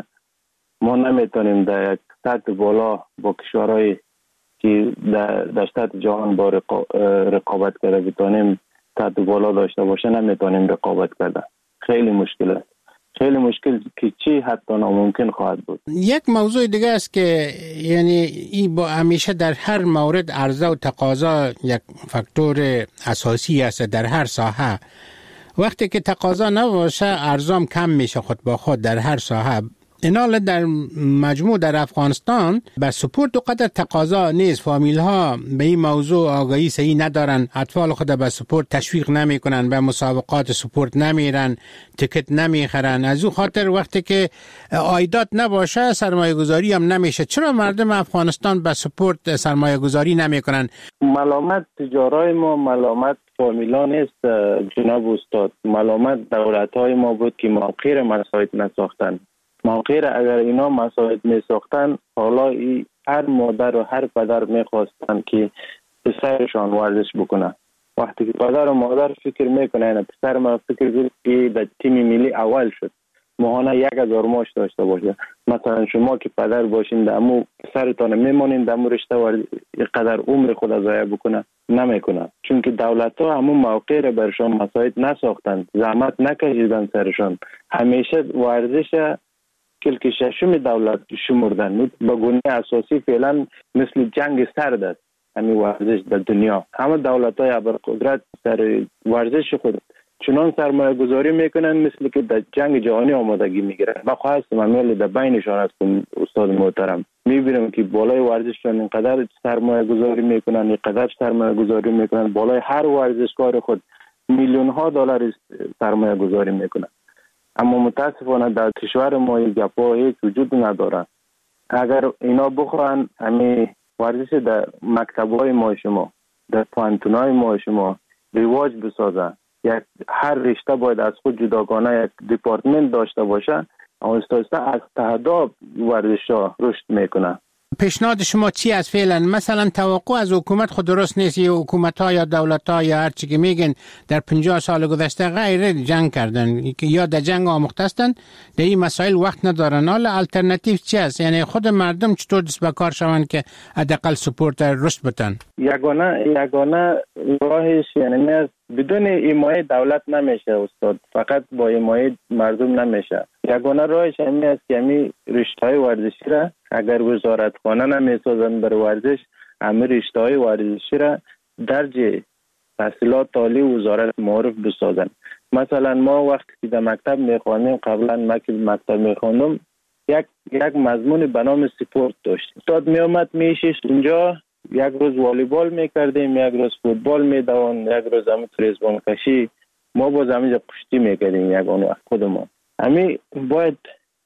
ما نمیتونیم در یک سطح بالا با کشورهای که در, در سطح جهان با رقابت کرده بتونیم سطح بالا داشته باشه، نمیتونیم رقابت کرده. خیلی مشکل است، خیلی مشکل که چی حتی ناممکن خواهد بود. یک موضوع دیگه است که یعنی این با همیشه در هر مورد عرضه و تقاضا یک فاکتور اساسی است در هر ساحه. وقتی که تقاضا نباشه ارزام کم میشه خود با خود در هر ساحه. اینال در مجموع در افغانستان به سپورت و قدر تقاضا نیست. فامیل ها به این موضوع آگاهی صحیح ندارن، اطفال خود به سپورت تشویق نمی کنن، به مسابقات سپورت نمیرن، تیکت نمیخرن. از او خاطر وقتی که عایدات نباشه سرمایه گذاری هم نمیشه. چرا مردم افغانستان به سپورت سرمایه گذاری نمی کنن؟ ملامت تجارای ما، ملامت فامیلا نیست جناب استاد، ملامت دولت های ما بود که موقع مساعد نساختن. موقع اگر اینا مساعد می ساختن حالا ای هر مادر و هر پدر می خواستن که پسرشان ورزش بکنه. وقتی که پدر و مادر فکر میکنه اینا پسر ما فکر کنه که در تیم ملی اول شد ماهانه یک هزار ماش داشته باشه، مثلا شما که پدر باشین دمو پسرتان میمونین دمو رشته ورزش قدر عمر خود ضایع بکنه نمیکنه. چون که دولت ها همون موقع را برشان مساعد نساختن، زحمت نکشیدن سرشان. همیشه ورزش کلک ششم دولت شمردن به گونه اساسی فعلا مثل جنگ سرد است همین ورزش در دنیا. همه دولت های ابرقدرت سر ورزش خود چنان سرمایه گذاری میکنن مثل که در جنگ جهانی آمادگی میگیرن. من خواستم امیلی در بینشان هستم استاد محترم، میبینم که بالای ورزششان اینقدر سرمایه گذاری میکنن، اینقدر سرمایه گذاری میکنن، بالای هر ورزشکار خود میلیون ها دلار سرمایه گذاری میکنن. اما متاسفانه در کشور ما این گپا هیچ وجود نداره. اگر اینا بخواهن همین ورزش در مکتب‌های ما شما، در پانتونای ما شما رواج بسازن، یک هر رشته باید از خود جداگانه یک دیپارتمنت داشته باشه، اما استاستا از تهداب ورزش‌ها رشد میکنه. پیشنهاد شما چی است فعلا؟ مثلا توقع از حکومت خود درست نیست. یا حکومت ها یا دولت ها یا هر چی که میگن در پنجاه سال گذشته غیر جنگ کردن یا در جنگ آموخته هستن، در این مسائل وقت ندارن. حالا الटरनेटिव چی است؟ یعنی خود مردم چطور دست به کار شوند که حداقل سپورت رشد بدن؟ یگانه یگانه راهش یعنی نه بدون حمایت دولت نمیشه استاد، فقط با حمایت مردم نمیشه. یگانه راهش همین است که همین رشته‌های ورزشی را اگر وزارتخانه نمیسازن بر ورزش، همین رشته‌های ورزشی را درج تحصیلات عالی وزارت معرف بسازن. مثلا ما وقتی که در مکتب میخوانیم، قبلا ما که مکتب میخوندم یک یک مضمون به نام سپورت داشت. استاد میومد میشیش اونجا، یک روز والیبال میکردیم، یک روز فوتبال میدوان، یک روز هم تریزبان کشی، ما باز همینجا کشتی میکردیم یک اون وقت خودمون. همین باید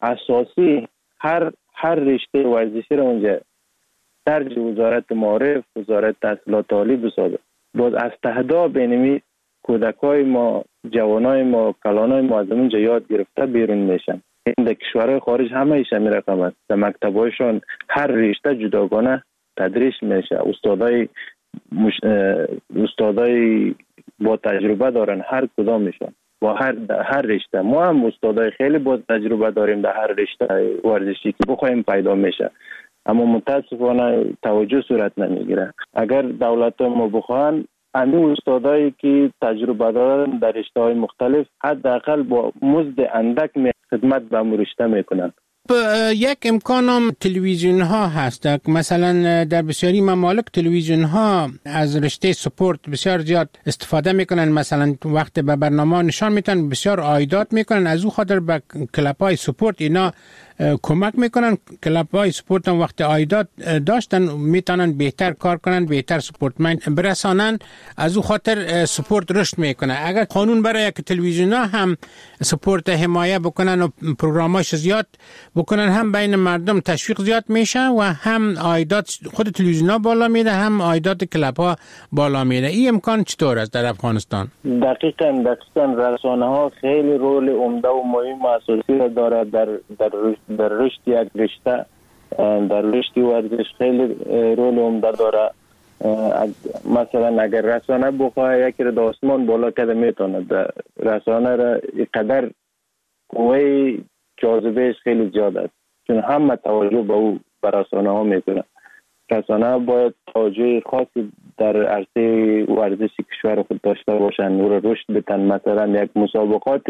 اساسی هر هر رشته ورزشی را اونجا درج وزارت معارف، وزارت تحصیلات عالی بسازه. باز از تهدا بینمی کودکای ما، جوانای ما، کلانای ما از اونجا یاد گرفته بیرون میشن. این در کشورهای خارج همه ایش همین رقم است. در مکتبایشان هر رشته جداگانه تدریس میشه. استادای مش... استادای با تجربه دارن هر کدامشون با هر هر رشته. ما هم استادای خیلی با تجربه داریم در هر رشته ورزشی که بخوایم پیدا میشه، اما متاسفانه توجه صورت نمیگیره. اگر دولت ما بخوان همین استادایی که تجربه دارن در رشته‌های مختلف حداقل با مزد اندک خدمت به امور رشته میکنن. یک امکان هم تلویزیون ها هست، مثلا در بسیاری ممالک تلویزیون ها از رشته سپورت بسیار زیاد استفاده میکنن، مثلا وقت به برنامه نشان میتن بسیار عایدات میکنن، از او خاطر به کلاب های سپورت اینا کمک میکنن. کلاب های سپورت هم وقت عایدات داشتن میتونن بهتر کار کنن، بهتر سپورتمند برسانن، از او خاطر سپورت رشد میکنه. اگر قانون برای یک تلویزیون ها هم سپورت حمایه بکنن و پروگراماش زیاد بکنن، هم بین مردم تشویق زیاد میشه و هم عایدات خود تلویزیون ها بالا میره، هم عایدات کلاب ها بالا میره. این امکان چطور است در افغانستان؟ دقیقاً دقیقاً رسانه ها خیلی رول عمده و مهم و اساسی را دارد در در در رشد یک رشته، در رشد ورزش خیلی رول عمده داره. مثلا اگر رسانه بخواه یکی را در آسمان بالا کرده میتونه، رسانه را اینقدر قوه جاذبهش خیلی زیاد است، چون همه توجه به او به رسانه ها میکنه. رسانه باید توجه خاصی در عرصه ورزش کشور خود داشته باشن، او را رشد بدن. مثلا یک مسابقات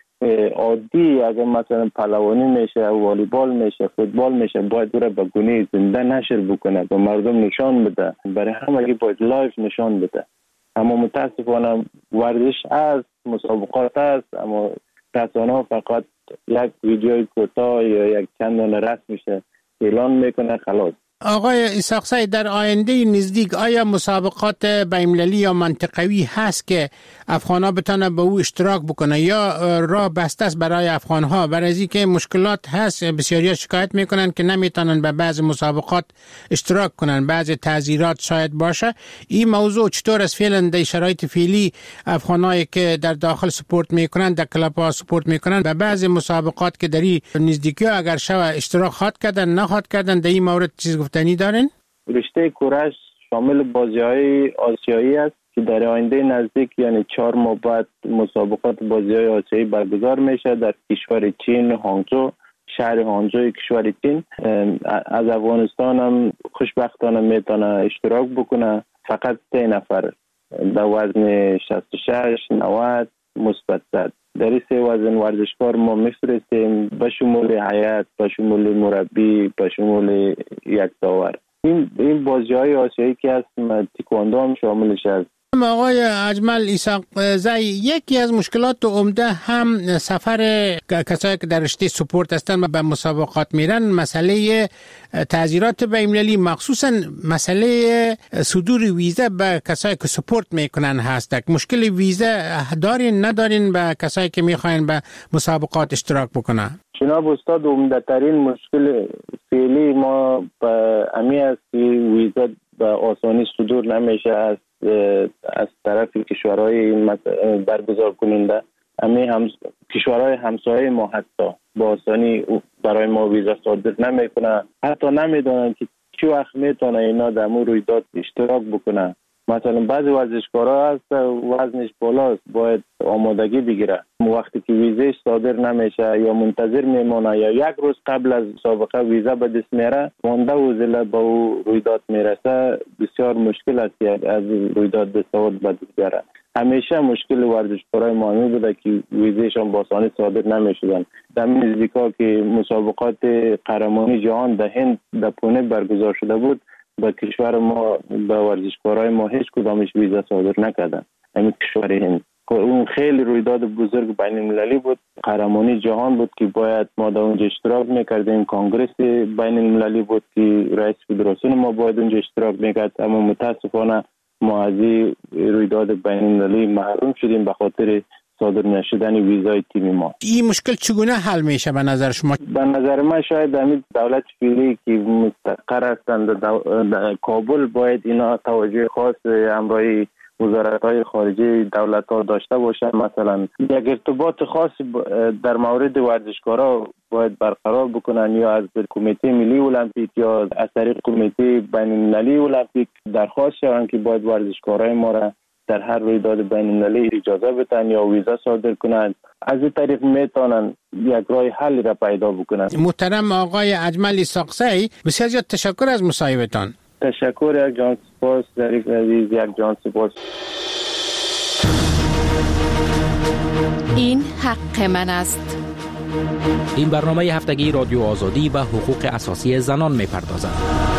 عادی اگر مثلا پهلوانی میشه، والیبال میشه، فوتبال میشه، باید او را به گونه زنده نشر بکنه، به مردم نشان بده، برای همگی باید لایف نشان بده. اما متاسفانه ورزش است، مسابقات است، اما رسانه ها فقط یک ویدیوی کوتاه یا یک چند دانه رسم میشه اعلان میکنه خلاص. آقای اسحاقزی، در آینده نزدیک آیا مسابقات بین‌المللی یا منطقوی هست که افغان‌ها بتونن به او اشتراک بکنه، یا راه بسته است برای افغان‌ها؟ برای از اینکه مشکلات هست، بسیاری شکایت میکنن که نمیتونن به بعض مسابقات اشتراک کنن، بعض تعزیرات شاید باشه. این موضوع چطور است فعلا در شرایط فعلی؟ افغانایی که در داخل سپورت میکنن، در کلاب‌ها سپورت میکنن، به بعض مسابقات که در نزدیکی اگر شوه اشتراک خواد کردن نخواد کردن، در این مورد چیز گفتنی دارین؟ رشته کورش شامل بازی‌های آسیایی است که در آینده نزدیک یعنی چهار ماه بعد مسابقات بازی‌های آسیایی برگزار میشه در کشور چین، هانگزو، شهر هانگزو کشور چین. از افغانستان هم خوشبختانه میتونه اشتراک بکنه، فقط سه نفر در وزن شصت و شش، نود، مثبت صد. در این سه وزن ورزشکار ما میفرستیم، به شمول هیئت، به شمول مربی، به شمول یک داور. این این بازی‌های آسیایی که هست تکواندو هم شاملش است. آقای اجمل اسحاقزی، یکی از مشکلات عمده هم سفر کسایی که در رشته سپورت هستن و به مسابقات میرن، مسئله تعزیرات بین‌المللی، مخصوصا مسئله صدور ویزا به کسایی که سپورت میکنن هست. مشکل ویزا دارین ندارین به کسایی که میخواین به مسابقات اشتراک بکنن؟ جناب استاد، عمده ترین مشکل فعلی ما به امی است که ویزا به آسانی صدور نمیشه از از طرف کشورهای برگزار کننده. امی هم کشورهای همسایه ما حتی به آسانی برای ما ویزا صادر نمیکنه، حتی نمیدونن که چی وقت میتونه اینا در مورد رویداد اشتراک بکنه. مثلا بعضی ورزشکارا هست وزنش بالاست، باید آمادگی بگیره، وقتی که ویزاش صادر نمیشه یا منتظر میمونه یا یک روز قبل از مسابقه ویزا به دست میره، مانده و زله به او رویداد میرسه، بسیار مشکل است از رویداد به صورت به دست بیاره. همیشه مشکل ورزشکارای ما می بوده که ویزاشون با آسانی صادر نمیشدن. در نزدیکا که مسابقات قهرمانی جهان در هند در پونه برگزار شده بود، به کشور ما به ورزشکارای ما هیچ کدامش ویزا صادر نکردن. همین کشور هند، اون خیلی رویداد بزرگ بین المللی بود، قهرمانی جهان بود که باید ما در اونجا اشتراک میکردیم. کنگرس بین المللی بود که رئیس فدراسیون ما باید اونجا اشتراک میکرد، اما متاسفانه ما از این رویداد بین المللی محروم شدیم به خاطر صادر نشدن ویزای تیم ما. این مشکل چگونه حل میشه به نظر شما؟ به نظر من شاید همین دولت فعلی که مستقر هستند در کابل باید اینا توجه خاص همراهی وزارت‌های خارجه دولت‌ها داشته باشند. مثلا یک ارتباط خاص در مورد ورزشکارا باید برقرار بکنن، یا از کمیته ملی المپیک یا از طریق کمیته بین‌المللی المپیک درخواست شوند که باید ورزشکارای ما را در هر رویداد بین‌المللی اجازه بدن یا ویزا صادر کنند. از این طریق میتونن یک راه حل را پیدا بکنند. محترم آقای اجمل اسحاقزی، بسیار زیاد تشکر از مصاحبهتان. تشکر، یک جان سپاس ظریف عزیز، یک جان سپاس. این حق من است. این برنامه هفتگی رادیو آزادی به حقوق اساسی زنان می‌پردازد.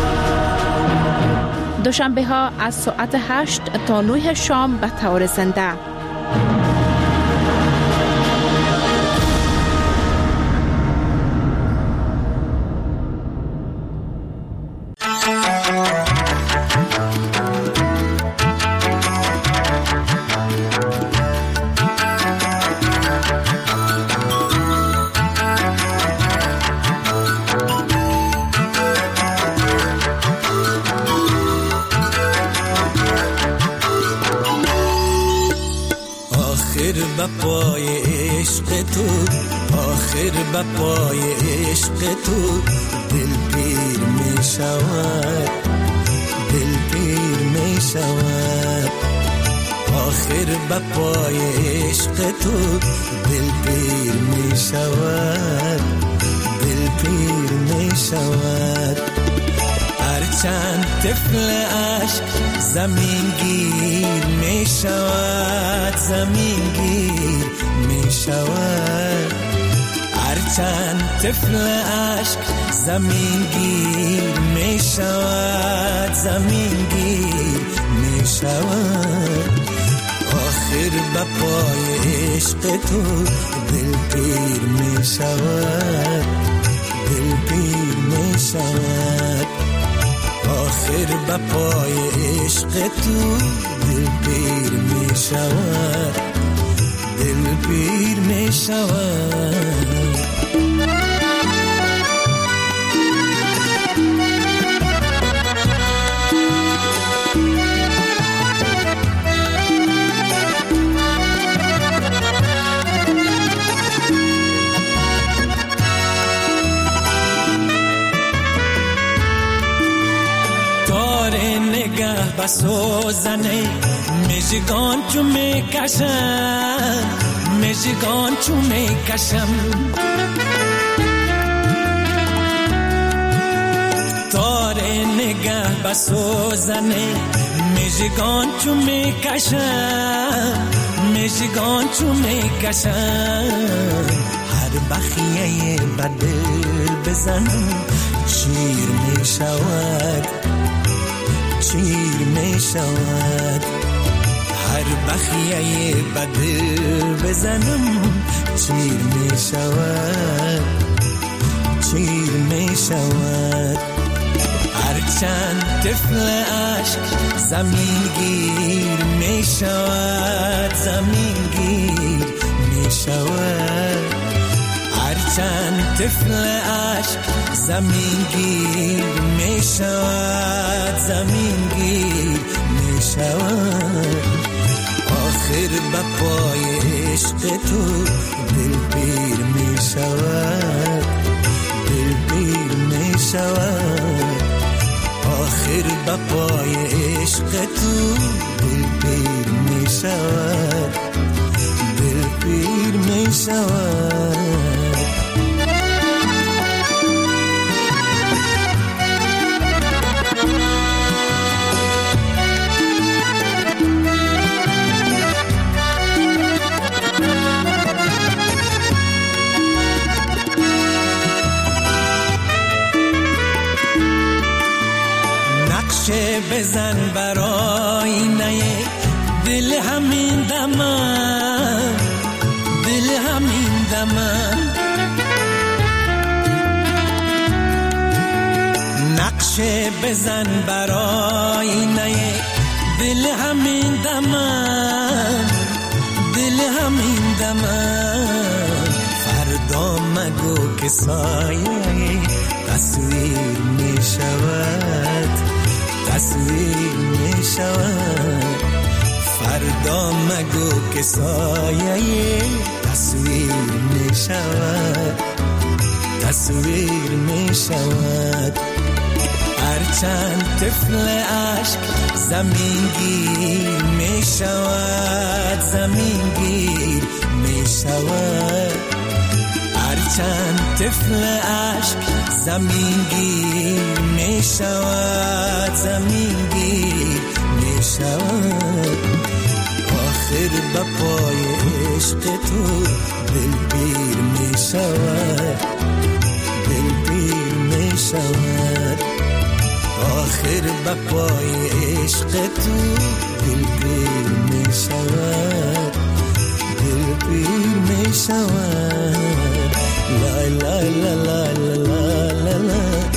دوشنبه ها از ساعت هشت تا نه شام به طور زنده. بپای عشق تو، آخر بپای عشق تو دل پیر می شود، دل پیر می شود. آخر بپای عشق تو دل پیر می شود، دل پیر می شود. هرچند طفل عشق زمین گیر می شود، زمین گیر می شود. هرچند طفل عشق زمین گیر می شود، زمین گیر می شود. آخر بپای عشق تو دل پیر می شود، دل پیر می شود. آخر بپای عشق تو دل پیر می شود، دل پیر می شود. بسوزنه مژگان چو میکشم، مژگان چو میکشم. تار نگه بسوزنه مژگان چو میکشم، مژگان چو میکشم. هر بخیه بدل بزنم شیر میشود، شیر می شود. هر بخیه بدل بزنم شیر می شود، شیر می شود. هرچند طفل عشق زمین گیر می شود، زمین گیر می شود. هرچند طفل عشق زمین گیر می شود، زمین گیر می شود. آخر بپای عشق تو دل پیر می شود، دل پیر می شود. آخر بپای عشق تو دل پیر می شود، دل پیر می شود. بزن برای نه دل همین دمم، دل همین دمم. نقشه بزن برای نه دل همین دمم، دل همین دمم. فردا مگو که سایه تصویر می شود، تصویر می شود. فردا مگو که سایه تصویر می شود، تصویر می شود. هرچند طفل عشق زمین گیر می شود، زمین گیر می شود. هرچند طفل عشق زمین گیر می شود، زمین گیر می شود. آخر بپای عشق تو دل پیر می شود، دل پیر می شود، آخر بقای عشق تو دل پیر می شود، دل پیر می شود. لا لا لا لا لا لا لا